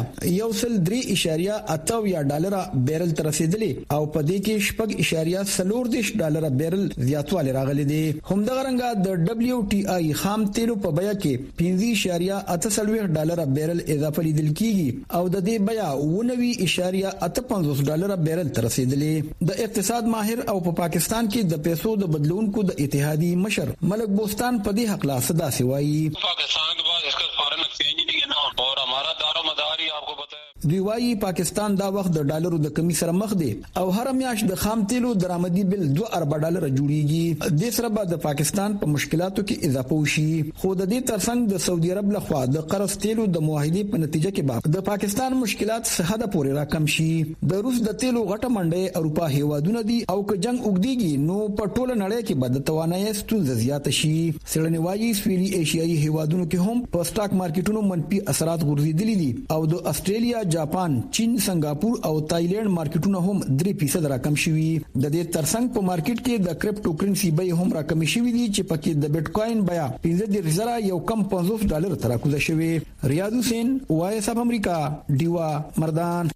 $1.3 بیرل تر رسیدلې او په دې کې $4.4 بیرل زیاتوالی راغلی دی. همدغه رنګه د WTI خام تیلو په بیه کې $5.8 بیرل اضافه لیدل کیږي او د دې بیه $19.85 بیرل تر رسیدلې. د اقتصاد ماهر او په پاکستان کې د پیسو د بدلونکو د اتحادیې مشر ملک بوستان په دې حق لا صدا سوایي.
पाकिस्तान के पास इसका फॉरेन एक्सचेंज ही नहीं है ना और हमारा दारोमदार ही आपको पता है.
دوی وايي پاکستان دا وخت د ډالرو د کمی سره مخ دی او هر میاشت د خام تیلو درآمدي بل $2 جوړیږي. د سره به د پاکستان په مشکلاتو کې اضافه وشي. خو د دې ترڅنګ د سعودي عرب لخوا د قرض تیلو د معاهدې په نتیجه کې به د پاکستان مشکلات څه حد پورې راکم شي. د روس د تیلو غټه منډه اروپا هیوادونه دي او که جنگ وګديږي نو په ټوله نړۍ کې به د توانایي ستونزې زیات شي. سیلانه وايي سویلي ایشیایي هیوادونو کې هم په سټاک مارکیټونو منفي اثرات غورځېدلي دي او د استرالیا، جاپان، چین، سنگاپور او تایلند مارکیټونه هم 3% راکم شوي. د دې ترڅنګ په مارکیټ کې د کریپټو کرنسي بیه هم راکم شوي دي چې پکې د بیت کوین بیه $15,000 یو کم $50 تر راکوزه شوی. ریاض حسین، وایس اف امریکا، دیوا مردان.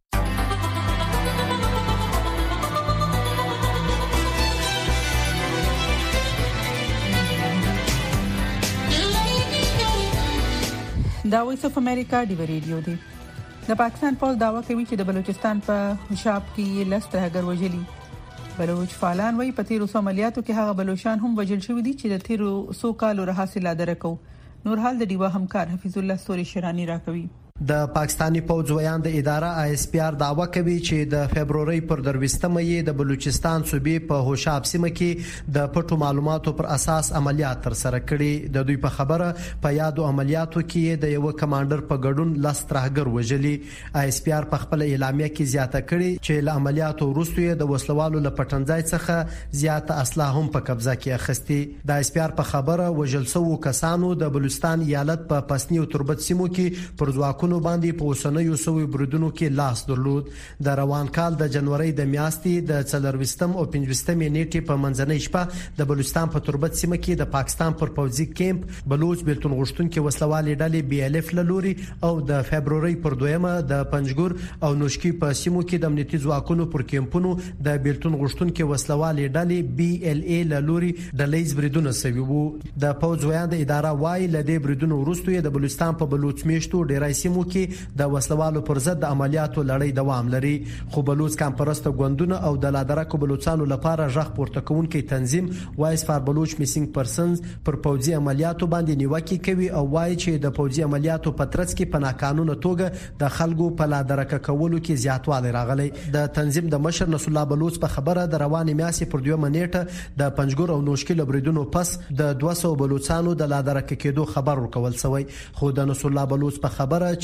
دا وایس اف امریکا دی ریډیو دی. د پاکستان پولیس داوا کوي چې د بلوچستان په خوشاب کې لستهګر وژلي. بلوچ فعالان وایي په تیرو عملیاتو کې هغه بلوچستان هم وژل شوی دي چې د تیرو 100 کالو راهسله درکو. نور حال د دیوا همکار حفیظ الله سوري شرانی راکوي.
د پاکستانی پوځ ویان د اداره ISPR دعوا کوي چې د فبرवरी پر 23مه یې د بلوچستان صوبې په هوشاب سیمه کې د پټو معلوماتو پر اساس عملیات تر سره کړي. د دوی په خبره په یادو عملیاتو کې د یو کمانډر په ګډون لسترهګر وژلي. ISPR په خپل اعلامیه کې زیاته کړي چې له عملیاتو وروسته د وسلوالو له پټنځای څخه زیاته اسلحه هم په قبضه کې اخیستي. د ISPR په خبره وژل شوو کسانو د بلوچستان ایالت په پسنی او تربت سیمو کې پر ځواکونو باندې په اوسنیو سوي بریدونو کې لاس درلود. د روان کال د جنوري د میاشتې د 24 او 25 نیټې په منځنۍ شپه د بلوچستان په تربت سیمه کې د پاکستان پر پوځي کیمپ بلوچ بیلتون غشتونکو وسلوالې ډلې BLF لوري او د فبرवरी پر 2مه د پنجګور او نوشکی په سیمو کې د امنیتي ځواکونو پر کیمپونو د بیلتون غشتونکو وسلوالې ډلې BLA لوري د لیز بریدونه سوي وو. د پوځ ویان د اداره وايي لدې بریدونو وروسته د بلوچستان په بلوچ میشتو ډیرای سیمو کې د وسلوالو پر ضد د عملیاتو لړۍ دوام لري. خو بلوچ کمپرسته غوندونه او د لادرکو بلوچستانو لپاره ژغ پورته کوونکي تنظیم وایس فار بلوچ میسینګ پرسنز پر پوځي عملیاتو باندې نیوکه کوي او وایي چې د پوځي عملیاتو په ترڅ کې په ناقانونه توګه د خلکو په لادرکه کولو کې زیاتوالی راغلی. د تنظیم د مشر نصر الله بلوچ په خبره د رواني میاشتې پر 2مه نیټه د پنجګور او نوشکی لبریدونو پس د 200 بلوچستانو د لادرکه کېدو خبر ورکول شوی. خو د نصر الله بلوچ په خبره چې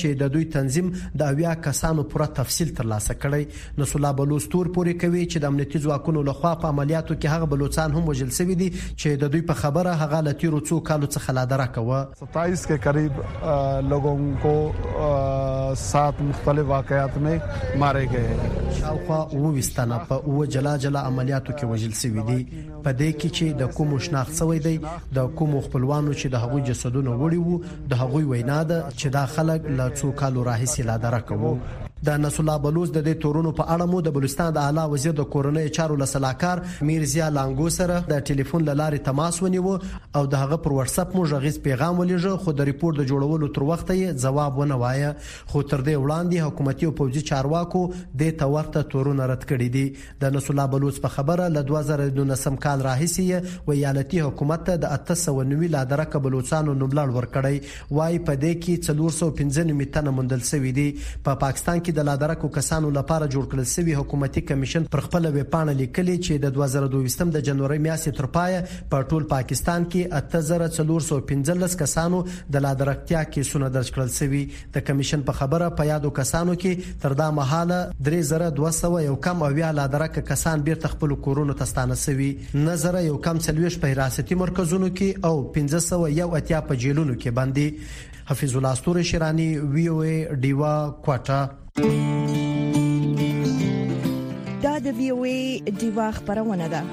چې د دوی تنظیم د 80 کسانو پوره تفصیل ترلاسه کړی. نصر الله بلوچ تور پورې کوي چې د امنیتي ځواکونو لخوا په عملیاتو کې هغه بلوچستان هم وژل شوی دي چې د دوی په خبره هغه لتیرو څو کالو څخه لادره کوه.
27 के करीब लोगों को 7 मुख्तलिफ वाकयात में मारे गए हैं.
شاوخوا 20 په جلا عملیاتو کې وژل شوی دي. په دې کې چې د کوم شناخت شوی دی د کوم خپلوانو چې د هغوی جسدونه وړي وو د هغوی وینا ده چې دا خلک له څو کالو راهیسې لادره کوي. د نصر الله بلوچ د دې تورونو په اړه مو د بلوچستان د اعلی وزیر د کورنۍ چارو لسلاکار میرزیا لانګو سره د ټلیفون لارې تماس ونیو او د هغه پر واتس اپ مو غږیز پیغام ولېږه خو د ریپورت د جوړولو تر وخت یې جواب ونه وایه. خو تر دې وړاندې حکومتي او پوځي چارواکو د تورته تورونه رد کړي دي. د نصر الله بلوچ په خبره ل 2019 کال راهیسې ویالتي حکومت د 890 لادره بلوچستانو نوملړ ورکړی وای په دې کې 415 تنه مندل شوی دي. په پاکستان کې د لادرکو کسانو لپاره جوړ کړل شوی حکومتي کمیشن پر خپل ویب پاڼه لیکلي چې د 2022 د جنوري میاشتې تر پایه په ټول پاکستان کې 8415 کسانو د لادرکتیا کیسونه درج کړل شوی. د کمیشن په خبره په یادو کسانو کې تر دا مهاله 3200 یو کم او یا لادرک کسان بیرته خپل کورونو ته ستانه شوی. نظر یو کم 40 په حراستي مرکزونو کې او 1500 یو اتیا په جیلونو کې باندې. حفیظ الله استور شیرانی وی او ای ډیوا کوټا.
دا د وی او ای ډیوا خبرونه ده.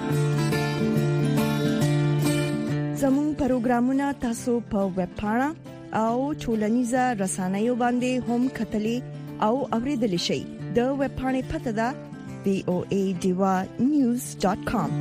زموږ پروګرامونه تاسو په ویب پاڼه او ټولنیزه رسنیو باندې هم کتلې او اوریدل شئ. د ویب پاڼې پته ده voadewa.news.com.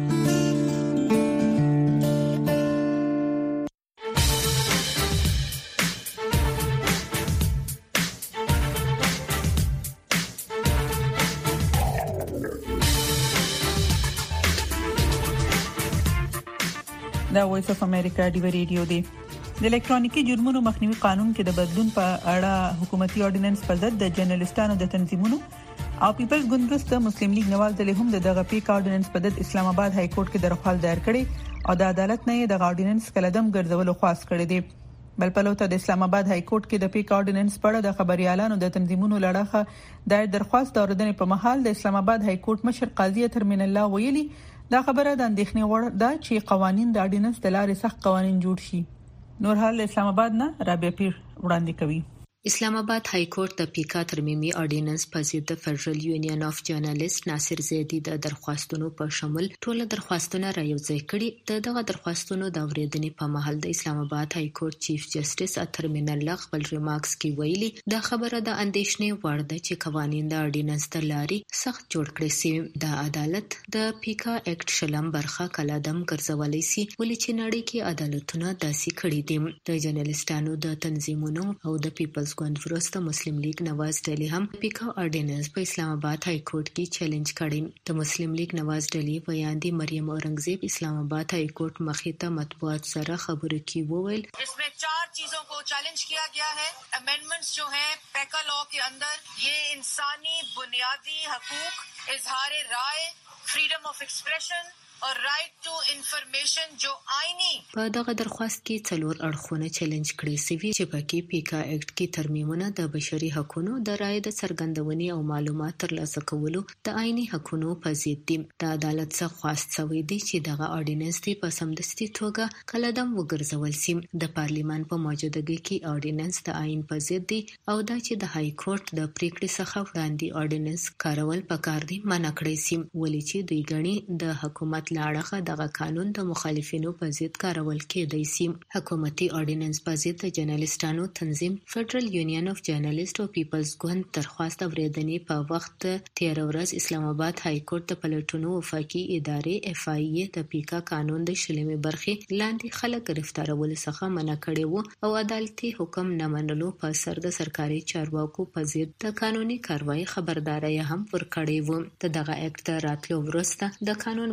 دا وایس اف امریکا دی ریډیو دی. د الکترونیکي جرمونو مخنیوي قانون کې د بدلون په اړه حکومتي اورډیننس په ضد د جرنالستانو د تنظیمونو او پیپلز ګوند وروسته مسلم لیگ نواز ډلې هم دغه پیک اورډیننس په ضد اسلام آباد های کورټ کې درخواست دایر کړي او د عدالت نه د اورډیننس کلدم ګرځولو خواست کړي دي. بل په لوته د اسلام آباد های کورټ کې د پیک اورډیننس په اړه د خبريالانو د تنظیمونو لړخه د درخواست د اوریدنې په محل د اسلام آباد های کورټ مشر قاضي ترمن الله ویلي دا خبره د اندېښنې وړ ده چې قوانين د اورډیننس د لارې سخت قوانين جوړ شي. نور حال اسلام آباد نه رابعه پیر وړاندې کوي.
اسلام آباد های کورټ د پیکا ترمیمي اورډیننس په ضد د فدرل یونین اف جرنالیست ناصر زیدی د درخواستونو په شمول ټول درخواستونه را یوځای کړي. دغه درخواستونو د اوریدنې په محل د اسلام آباد های کورټ چیف جسټس ترمن الله خپل ریمارکس کې ویلي دا خبره د اندېښنې وړ ده چې قوانين د اورډیننس د لارې سخت جوړ کړي سي. د عدالت د پیکا اکټ شلم برخه کلادم ګرځولای سي ولې چې نړۍ کې عدالتونه داسي کړي دي. د جرنالستانو د تنظیمونو او د پیپلز ګوند وروسته مسلم لیگ نواز ډلې هم پیکا اورډیننس په اسلام آباد های کورټ کې چیلنج کړي. د مسلم لیگ نواز ډلې ویاندې مریم اورنګزیب اسلام آباد های کورټ مخې ته مطبوعات سره خبرو کې وویل
इसमें 4 चीजों को चैलेंज किया गया है. अमेंडमेंट्स जो हैं पैका लॉ के अंदर ये इंसानी बुनियादी हकूक, इजहार राय, फ्रीडम ऑफ एक्सप्रेशन और राइट टू इंफॉर्मेशन जो आईनी
په دغه درخواست کې څلور اړخونه چیلنج کړي سوي چې پکې پیکا اکټ کې ترمیمونه د بشري حقوقو د رائے د څرګندونې او معلومات ترلاسه کولو د آئینی حقوقو په ضد دي. د عدالت څخه خواست شوی دی چې دغه اورډیننس په سمدستي توګه کلدم وګرځول شي. د پارلیمان په موجودګۍ کې اورډیننس د آئین په ضد دی او دا چې د های کورټ د پریکړې څخه وړاندې اورډیننس کارول پکار دي منع کړی شي ولې چې دوی غني د حکومت لاړه دغه قانون د مخالفینو په ضد کارول کېدای شي. حکومتي اورډیننس په ضد د جرنالستانو تنظیم فدرل یونین اف جرنالیست او پیپلز ګوند درخواست اوریدنې په وخت 13 ورځ اسلام آباد های کورټ د پلټونو وفاقي ادارې اف آی ای د پیکا قانون د شلمې برخې لاندې خلک گرفتارول څخه منع کړي وو او عدالتي حکم نه منلو په سر د سرکاري چارواکو په ضد د قانوني کاروایی خبرداري هم ورکړې وو. دغه اکټ راتلو وروسته د قانون وفاقي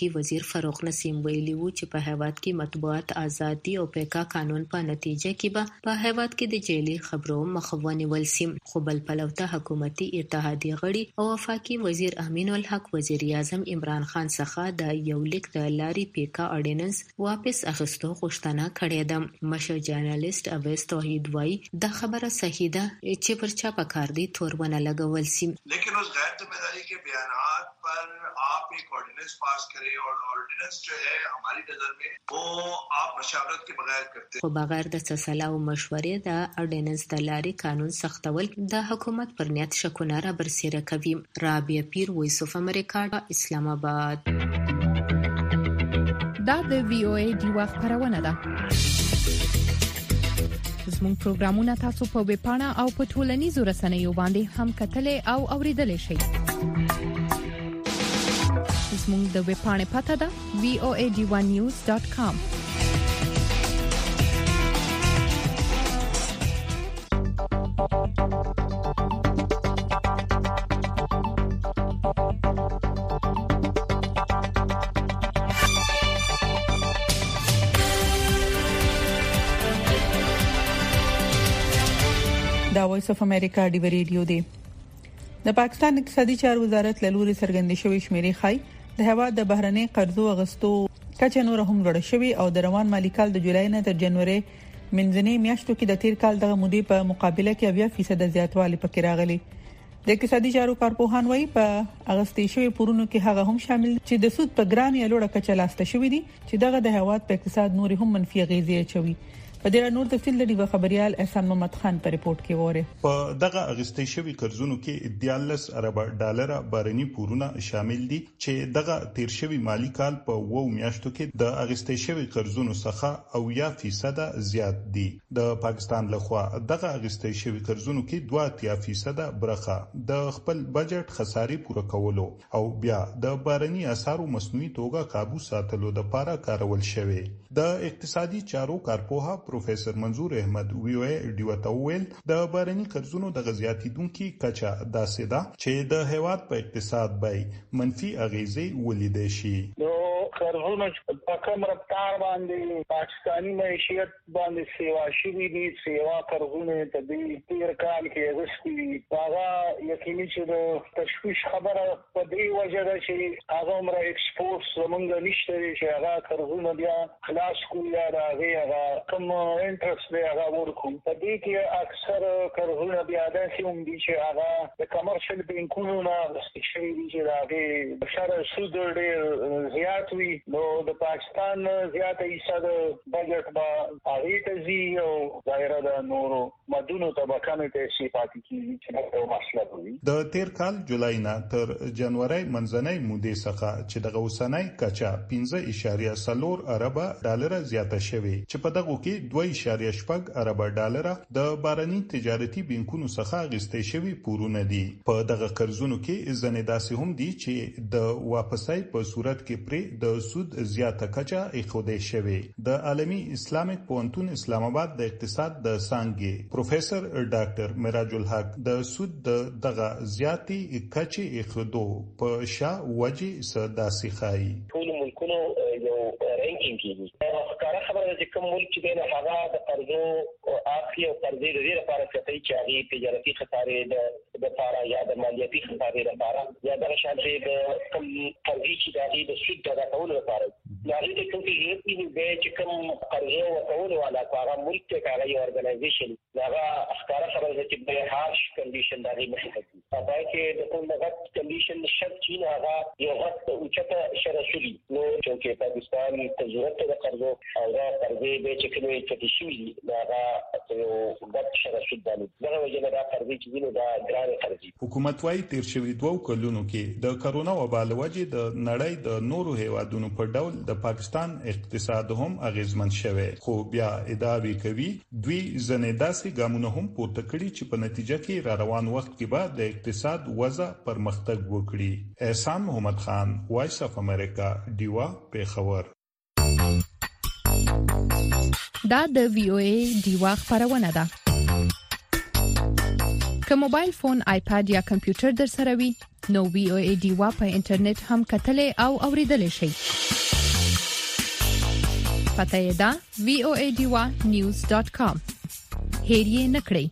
وفاقي وزیر فاروق نسیم ویلي وو چې په هیواد کې مطبوعات ازادي او پیکا قانون په نتیجه کې به په هیواد کې د جعلي خبرو مخاوني ولسي خو بل پلوته حکومتي اتحادیه غړي او وفاقي وزیر امین الحق وزیر اعظم عمران خان څخه د یو لیک د لاري پیکا اورډیننس واپس اخیستو غوښتنه کړې ده. مشر جرنالست اویس توحید وایي دا خبره صحیح ده چې پر چا پکار دي تور ونه لګول سي.
لیکن اس غیر ذمہ کے بیانات پر آپ ایک آرڈیننس پاس کریں اور آرڈیننس جو ہے ہماری نظر میں وہ آپ مشاورت کے بغیر کرتے
خو بغیر د صلاح او مشورې د آرډیننس د لاري قانون سختول د حکومت پر نیت شکونه را برسېره کوي. رابعه پیر وایس اف امریکا اسلام آباد.
دا د وی او ای دی وخت خبرونه ده. زموږ پروګرامونه تاسو په ویب پاڼه او په ټولنیزو رسنیو باندې هم کتلې او اوریدلې شئ. زموږ د ویب پاڼې پته ده voad1news.com.
دا وایس اف امریکا دی ریډیو دی. د پاکستان اقتصادي چارو وزارت له لوري څرګندې شوې شمیرې ښایي د هیواد د بهرنۍ قرضو اغستو کچه نور هم لوړه شوې او د روان مالي کال د جولای نه تر جنوري منځنۍ میاشتو کې د تیر کال دغه مودې په مقابله کې 80% زیاتوالی پکې راغلی. د اقتصادي چارو کارپوهان وایي په اغستې شوې پورونو کې هغه هم شامل چې د سود په ګران یا لوړه کچه لاسته شوې دي چې دغه د هیواد په اقتصاد نور هم منفي اغیزې اچوي. په دې نور تفصیل د دیو خبريال احسان محمد خان په ریپورت کې وره.
په دغه اغستې شوی قرضونو کې 42 ارب ډالر بهرني پورونه شامل دي چې دغه تیر شوی مالی کال په 2 میاشتو کې د اغستې شوی قرضونو څخه 80% زیات دي. د پاکستان لخوا دغه اغستې شوی قرضونو کې 2% برخه د خپل بجټ خساري پوره کولو او بیا د بهرني اسعارو مصنوعي توګه काबू ساتلو د لپاره کارول شوی. د اقتصادي چارو کارپوها پروفیسور منظور احمد وی او ای ډیوټاویل د بهرني قرضونو د غزياتیدونکو کچا داسې ده چې د هیواد په اقتصاد باندې منفي اغیزې ولیدې شي.
قرضونه په کوم رفتار باندې پاکستانی معیشت باندې سیوا شوی دي سیوا قرضونه د دې تیر کال کې غوښتي هغه یقیني چې د تشویش خبره په دې وجه ده چې هغه عمره ایکسپورټ زمونږ نشته چې هغه قرضونه بیا خلاص کوي یا هغه کوم انټرست دی هغه ورکو. په دې کې اکثر قرضونه بیا داسې هم دي چې هغه د کمرشل بانکونو نه غوښتي شوي دي چې هغه بشاره سود ډېر زیات وي. نو د پاکستان زیاته حصہ د بجټ با هغه تزي او ظاهره د نورو مدونو طبقانو ته شي پاتې کیږي چې دا مسله وي.
د تیر کال جولای نه تر جنوري منځنۍ مودې څخه چې د اوسنۍ کچا 15.4 ارب ډالر زیاته شوه چې په دغه کې 2.8 ارب ډالر د بهرني تجارتي بانکونو څخه غستې شوی پورونه دي. په دغه قرضونو کې ځنې داسې هم دي چې د واپسای په صورت کې پرې د سود زیاته کچا اخودې شوی. د عالمي اسلامیک پوهنتون اسلام آباد د اقتصاد د څانګې پروفیسور ډاکټر معراج الحق د سود دغه زیاتی کچې اخودو په شا وجه صداسي خای.
ټول ملکونو یو رینکینګ کیږي. کار خبره چې کوم ملک چې د هغه د قرضو اخلي او قرضې د دې لپاره چې هغه تجارتي خسارې د لپاره یا د مالیاتي خسارې لپاره یا د شانتي د کوم قرضې چې د سود د ټول لپاره دا دې کوم چې یې چې کوم قرضې او ټول والا هغه ملک ته هغه یو ارګنایزیشن هغه ښکارا خبره چې به هارش کنډیشن د دې مخه کوي. په کې د کوم دغه کنډیشن شرط چې هغه یو وخت اوچته شرعي نو چې پاکستان ته ضرورت د قرضو او دا قرضې به چې کومې چې شي دا یو د شرعي باندې دا وجه دا قرضې چې دا ګران قرضې.
حکومت وايي تیر شوی 2 کلونو کې د کرونا وبا له وجې د نړۍ د نورو هیوادونو په ډول د پاکستان اقتصاد هم اغیزمن شوه خو بیا ادعاوی کوي دوی ځنې داسې ګامونه هم پورته کړي چې په نتیجه کې را روان وخت کې بعد د اقتصاد وضع پرمختګ وکړي. احسان محمد خان وایس اف امریکا دیوا پیښور.
دا د وی او ای دیوا خبرونه ده. که موبایل فون آیپاد یا کمپیوټر در سره وي نو VOA ډیوا په انټرنیټ هم کتلې او اوریدلې شئ. پته یې ده voadiwa.news.com. هیر یې نکړئ.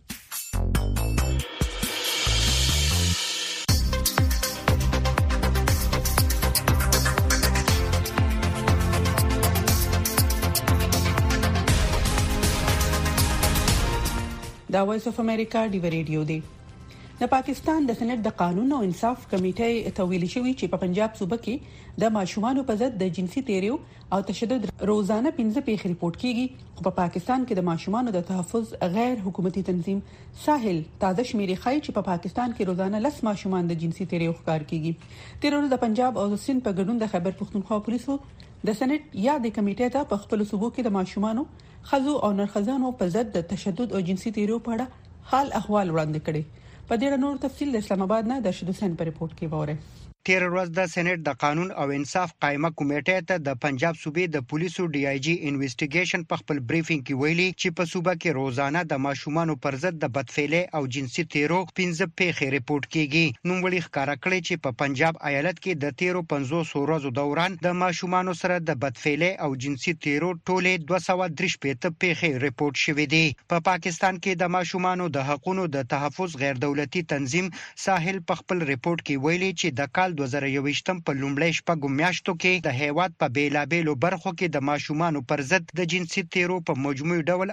دا وایس اف امریکا دی ریډیو دی. د پاکستان د سېنات د قانون او انصاف کمیټې تویل شوی چې په پنجاب صوبه کې د ماشومانو په ضد د جنسي تیریو او تشدد روزانه 15 پیښې ریپورت کیږي. خو په پاکستان کې د ماشومانو د تحفظ غیر حکومتي تنظیم ساحل تازه شمیرې ښایي چې په پاکستان کې روزانه 10 ماشومان د جنسي تیریو ښکار کیږي. تیرونه د پنجاب او سند په ګډون د خیبر پختونخوا پولیسو د سېنات یا د کمیټې ته په خپل صوبو کې د ماشومانو خزو او نرخزانو په ضد د تشدد او جنسي تیریو په اړه حال احوال وړاندې کړي. په دې اړه نور تفصیل د اسلام آباد نه د شهید حسین په ریپورت کې وره.
تیر ورځ د سېنات د قانون او انصاف قائمه کمیټې ته د پنجاب صوبې د پولیسو DIG انویسټیګیشن په خپل بریفینګ کې ویلي چې په صوبه کې روزانه د ماشومانو پر ضد د بدفعلي او جنسي تیرو 15 پیښې ریپورت کیږي. نو وړي ښکارا کړی چې په پنجاب ایالت کې د 1350 ورځو دوران د ماشومانو سره د بدفعلي او جنسي تیرو ټولې 233 پیښې ریپورت شوې دي. په پاکستان کې د ماشومانو د حقوقو د تحفظ غیر دولتي تنظیم ساحل په خپل ریپورت کې ویلي چې د کال 2021 په لومړۍ شپږو میاشتو کې د هیواد په بیلابېلو برخو کې د ماشومانو پر ضد د جنسي تیرو په مجموعي ډول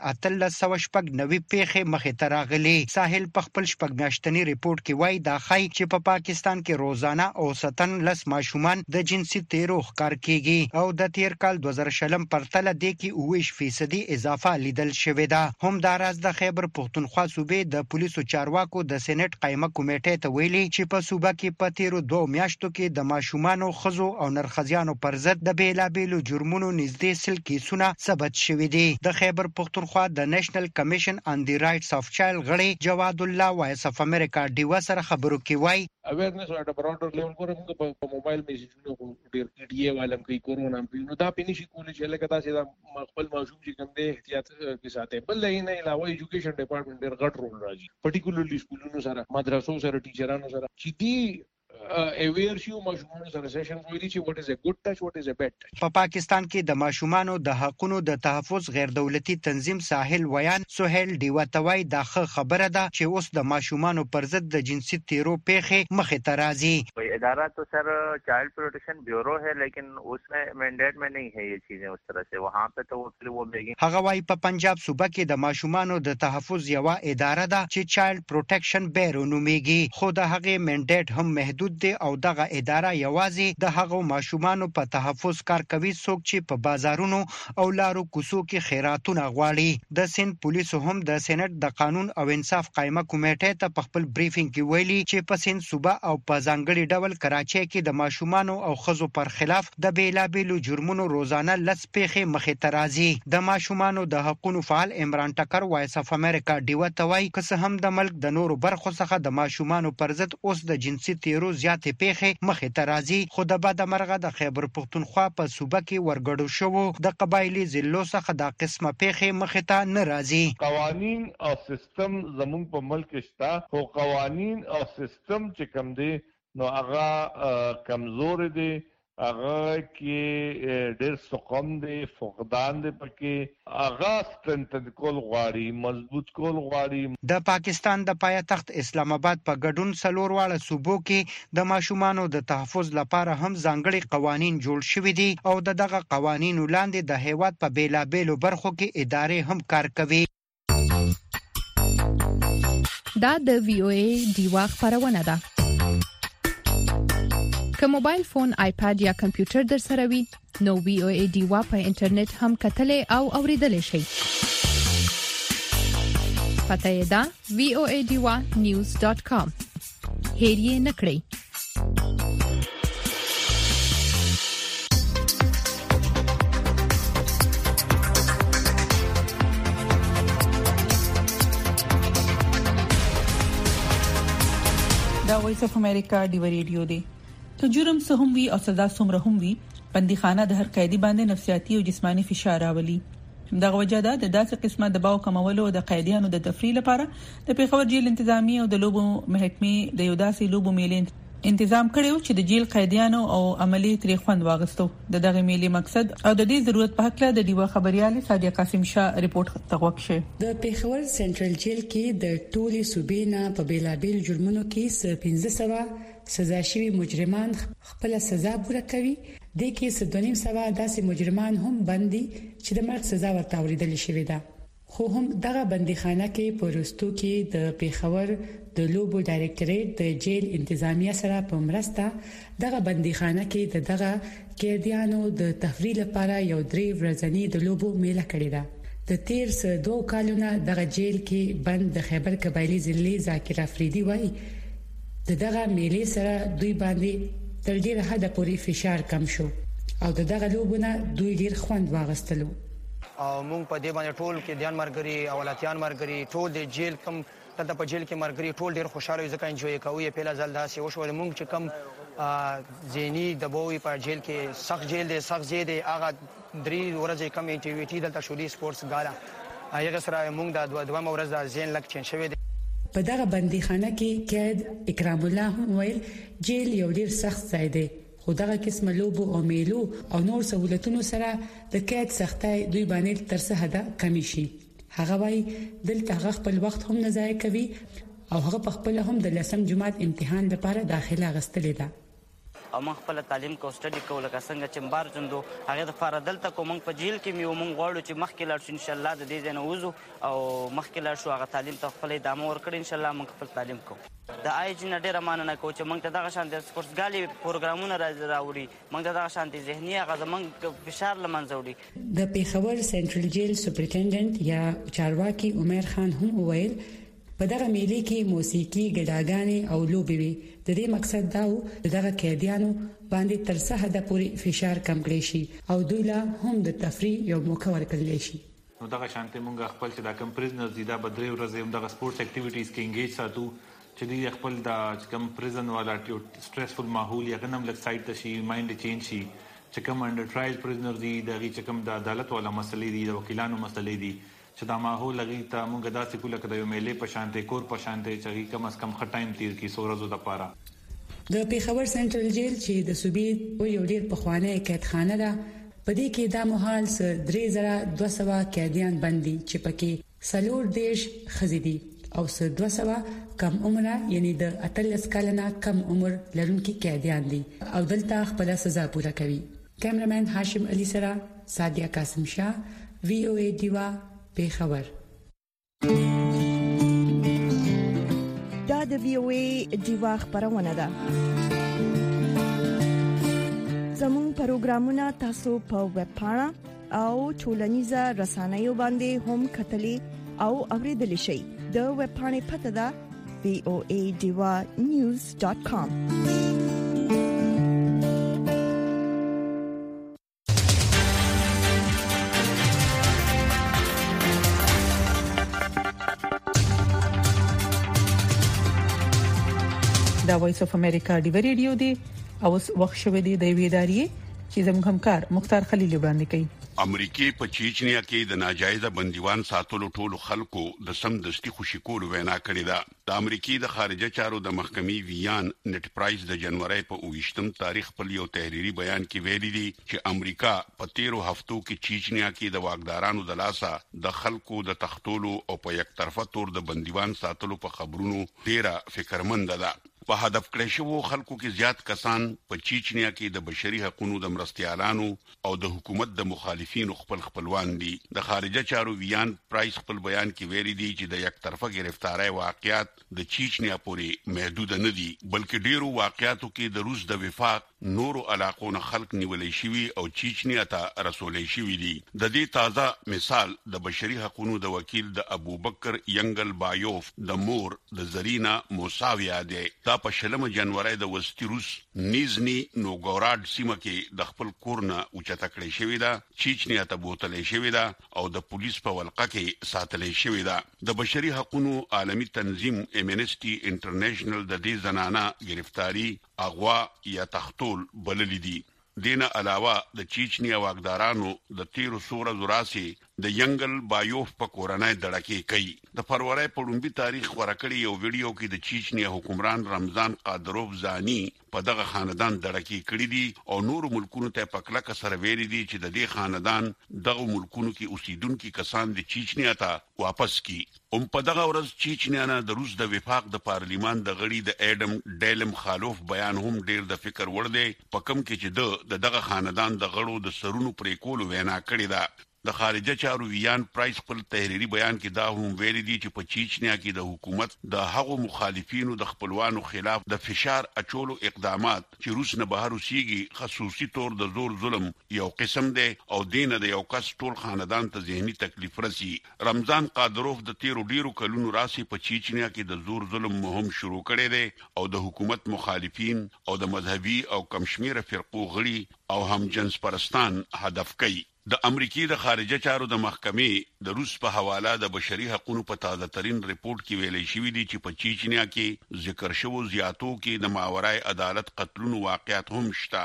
1390 پیښې مخې ته راغلي. ساحل په خپل شپږ میاشتنی ریپورت کې وایي دا ښایي چې په پاکستان کې روزانه اوسطاً 10 ماشومان د جنسي تیرو ښکار کیږي او د تیر کال 2020 پرتله د کې 29% اضافه لیدل شوې ده. هم دا راز د خیبر پختونخوا صوبې د پولیسو چارواکو د سېنات قائمه کمیټې ته ویلي چې په صوبه کې په تیرو 2 میاشتو کې د ماشومانو خزو او نرخزیانو پر ضد د بیلابېلو جرمونو نږدې 100 کیسونه ثبت شوي دي. د خیبر پختونخوا د نېشنل کمیشن آن دی رائټس اف چایلډ غړي جواد الله وایس اف امریکا ډیوا سره خبرو کې وایي
اویرنس اټ براډر لیول کوم په موبایل میسجونو ډیر ډي والم کوي کورونا نو دا پینې شي کولې چې لکه تاسو دا خپل موضوع چې کوم دی احتیاط کې ساتي. بل نه علاوه ایجوکیشن ډپارټمنټ ډیر غټ رول راځي پټیکولرلی سکولونو سره مدرسو سره ټیچرانو سره چې دی اویر شو ماشومان سره سیشن ویلي چې what is a good touch what is a bad touch.
په پاکستان کې د ماشومانو د حقوقو د تحفظ غیر دولتي تنظیم ساحل ویان سہیل دیوتوی دا خبره ده چې اوس د ماشومانو پر ضد د جنسي تیرو پیښې مخې ته راځي.
ادارہ تو سر چائلڈ پروٹیکشن بیورو ہے لیکن اس میں مینڈیٹ میں نہیں ہے یہ چیزیں اس طرح سے وہاں پہ تو وہ بیگنگ.
هغه وايي په پنجاب صوبه کې د ماشومانو د تحفظ یو اداره ده چې چایلډ پروټیکشن بیورو نومیږي خو د هغه مینډیټ هم محدود دی او دغه اداره یوازې د هغو ماشومانو په تحفظ کار کوي څوک چې په بازارونو او لارو کوڅو کې خیراتونه غواړي. د سند پولیسو هم د سېنات د قانون او انصاف قائمه کمیټې ته په خپل بریفینګ کې ویلي چې په سند صوبه او په ځانګړي ډول کراچۍ کې د ماشومانو او خزو پر خلاف د بیلابېلو جرمونو روزانه 10 پیښې مخې ته راځي. د ماشومانو د حقوقو فعال عمران ټکر وایس اف امریکا ډیوا توای که څه هم د ملک د نورو برخو څخه د ماشومانو پر ضد اوس د جنسي تیرو زیاتې پیښې مخې ته راځي خو د بده مرغه د خیبر پختونخوا په صوبه کې ورګړو شوو د قبایلی ضلعو څخه د قسمه پیښې مخې ته نه راځي.
قوانین او سیستم زموږ په ملک شته خو قوانین او سیستم چې کم دی نو هغه کمزور دي هغه کې ډېر سقم دي فقدان دي پکې هغه ستنتد کول غواړي مضبوط کول غواړي.
د پاکستان د پایتخت اسلام آباد په ګډون څلور واړه صوبو کې د ماشومانو د تحفظ لپاره هم ځانګړي قوانین جوړ شوي دي او دغه قوانینو لاندې د هیواد په بیلابېلو برخو کې ادارې هم کار کوي.
دا د VOA ډیوا خبرونه ده. که موبایل فون آیپاد یا کمپیوټر در سره وي نو VOA ډیوا په انټرنیټ هم کتلې او اوریدلې شئ. پته یې ده voadiwa.news.com. هیر یې نکړئ.
دا وایس اف امریکا دی ریډیو دی. که جرم څه هم وي او سزا څومره هم وي بندیخانه د هر قیدی باندې نفسیاتي او جسمانی فشار راولي. دغه وجه ده د داسې قسمه د باو کمولو د قیدیانو د تفریح لپاره د پیښور جیل انتظامی او د لوبو محکمې د یو داسې لوبو میلې انتظام کړو چې د جیل قیدیانو او عملی ترې خوند واغستو. دغه میلې مقصد او د دې ضرورت په حق له د دیوا خبريال صادق قاسم شاه ریپورت تغوک شه.
د پیښور سنټرل جیل کې د ټولي صوبې نه په بیلابیل جرمونو کې 1500 سزا شوی مجرمان خپل سزا پوره کوي. د کې 2.5 داسې مجرمان هم بندي چې د مرګ سزا ورته اوریدل شوې ده. خو هم دغه بندیخانه کې پروستو کې د پیښور د لوبو ډایریکټریټ د جیل انتظامیه سره په مرسته دغه بندیخانه کې دغه قیدیانو د تفریح لپاره یو 3 ورځنی د لوبو میله کړې ده. د تیر 2 کالونو دغه جیل کې بند د خیبر قبایلی ضلع ذاکر افریدي وایي دغه میلې سره دوی باندې تر ډیره حد پورې فشار کم شو او دغه لوبونه دوی ډیر خوند واغستلو.
او موږ په دې باندې ټول کې دیان مرګري اولاتیان مرګري ټول د جیل کم دلته په جیل کې مرګري ټول ډیر خوشاله ځکه انجوای کوي. په لازل داسې وشو موږ چې کم زینی د بووي په جیل کې سخت جیل دی سخت زیاده هغه 3 ورځې کم ایکټیویټي دلته شولي سپورتس غالا هغه سره موږ د دوه ورځې د زین لک چین شوی دی.
په دغه بندیخانه کې قید اکرام الله ویل جیل یو ډیر سخت ځای دی خو دغه قسمه لوبو او میلو او نور سہولتونو سره د قید سختۍ دوی باندې تر څه حد کمی شي. هغه وايي دلته خپل وخت هم نه ضایع کوي او هغه په خپل هم د لسم جماعت امتحان لپاره داخله غستلې ده.
او موږ خپل تعلیم کو سټډي کول لکه څنګه چې مبار جندو هغه د فار دلته کو موږ په جیل کې میو موږ غواړو چې مخکې لاړ شو ان شاء الله د دې ځنه وځو او مخکې لاړ شو هغه تعلیم ته خپل ادامه ورکړي ان شاء الله موږ خپل تعلیم کو. د آی جی نه ډیره مننه کوم چې موږ ته دغه شان د سپورتس ګالي پروګرامونه راوړي موږ ته دغه شان د ذهني هغه موږ فشار لمنځه وړي.
د پیښور سنټرل جیل سپرنټنډنټ یا چارواکي عمر خان هم ویل په دغه میلې کې موسیقي ګډاګانې او لوبې وي. د دې مقصد دا و دغه قیدیانو باندې تر څه حد پورې فشار کم کړي شي او دوی لا هم د تفریح یو موقع ورکړل شي.
نو دغه شانته مونږ خپل چې دا کم پریزنرز دي دا بدري ورځې دغه سپورتس اکټیویټیز کې انګیج ساتو چې دوی خپل د کم پریزن والا سټریسفل ماحول یا غنم لک سایت ته شي مایند چینج شي چې کوم انډر ټرایل پریزنرز دي دغه چې کوم د عدالت والا مسلې دي د وکیلانو مسلې دي چې دا ماحول لګي ته مونږ داسې کوله کده یو میلې په شانته کور په شانته چې کم از کم خټایم تیر کی سورزو د پاره.
د پیښور سنټرل جیل چې د صوبې یو ډیر پخوانی قیدخانه ده په دې کې د مهال 3200 قیدیان بندي چې پکې سلور دیش خزيدي او 200 کم عمره یعنی د 18 کلنه کم عمر لرونکي قیدیان دي او دلته خپل سزا پوره کوي. کیمرمن هاشم علي سره صادق قاسم شاه وی او ای دیوا پیښور.
دا د وی او ای دیوا خبرونه ده. زموږ پروګرامونه تاسو په ویب پاڼه او ټولنیزه رسنیو باندې هم کتلی او اوریدلی شئ. د ویب پاڼې پته ده voadiva.news.com.
دا وایس اف امریکا دی ریډیو دی او وخت شوه دی د ویداری چې زموږ همکار مختار خلیل وړاندې کوي.
امریکای په چیچنیا کې د ناجایزه بندیوان ساتلو ټولو خلکو د سمدستي خوشی کول وینا کړې ده. د امریکای د خارجه چارو د محکمې ویان نت پرایس د جنوري په 28 تاریخ په یو تحریری بیان کې ویلي دي چې امریکا په 13 هفتو کې چیچنیا کې د واګدارانو د لاسه د خلکو د تختولو او په یک طرفه تور د بندیوان ساتلو په خبرونو ډیره فکرمند ده. په هدف کړی شو خلکو کې زیات کسان په چیچنیا کې د بشري حقوقو د مرستيالانو او د حکومت د مخالفینو خپلوان دي. د خارجه چارو ویان پرایس خپل بیان کې ویلي دي چې د یک طرفه گرفتاری واقعیت د چیچنیا پورې محدود نه دي بلکې ډیرو واقعیاتو کې د روس د وفاق نورو علاقو نه خلک نیولې شوی او چیچنیا ته رسولې شوی دي. د دې تازه مثال د بشري حقوقو د وکیل د ابوبکر ینګل بایوف د مور د زرینا موساویا دی. دا په 16 جنوري د وستي روس نیزنی نوګوراد سیمه کې د خپل کورنه اوچته کړې شوې ده. چیچنیا ته بوتلې شوې ده او د پولیس په ولقه کې ساتلې شوې ده. د بشري حقوقو عالمي تنظیم امنسټي انټرنیشنل د دې زنانه گرفتاری اغوا یا تختول بللی دي. دینه علاوه د چیچنیا واګدارانو د 13 سوره زراسي د ینګل بایوف په کورنۍ دړکې کوي. د فروری په لومړي تاریخ ورکړی یو ویډیو کې د چیچنیا حکمران رمضان قادروف زانی په دغه خاندان دړکې کړی دي او نور ملکونو ته پکلک سره ویلي دي چې د دې خاندان دغه ملکونو کې اوسیدونکو کسان د چیچنیا ته واپس کی. په دغه ورځ چیچنیا نه د روس د وفاق د پارلیمان د غړي د ایډم ډیلم خالوف بیان هم ډیر د فکر وړ دی، په کوم کې چې دغه خاندان د غړو د سرونو پرې کولو وینا کړې ده. د خارجه چارو ویان پرایس خپل تحریری بیان کې دا هم ویلي دي چې په چیچنیا کې د حکومت د هغو مخالفینو د خپلوانو خلاف د فشار اچولو اقدامات چې روس نه بهر اوسېږي خصوصي تور د زور ظلم یو قسم دی او دین د یو کس ټول خاندان ته ذهني تکلیف رسي. رمضان قادروف د تیرو ډیرو کلونو راسي په چیچنیا کې د زور ظلم مهم شروع کړي دي او د حکومت مخالفین او د مذهبي او کمشمیره فرقو غړي او هم جنس پرستان هدف کوي. د امریکای د خارجه چارو د محکمې د روس په حواله د بشري حقوقو په تازه ترين ریپورت کې ویلي شوی دی چې په چیچنیا کې ذکر شوو زیاتو کې د ماورای عدالت قتلونو واقعیت هم شته.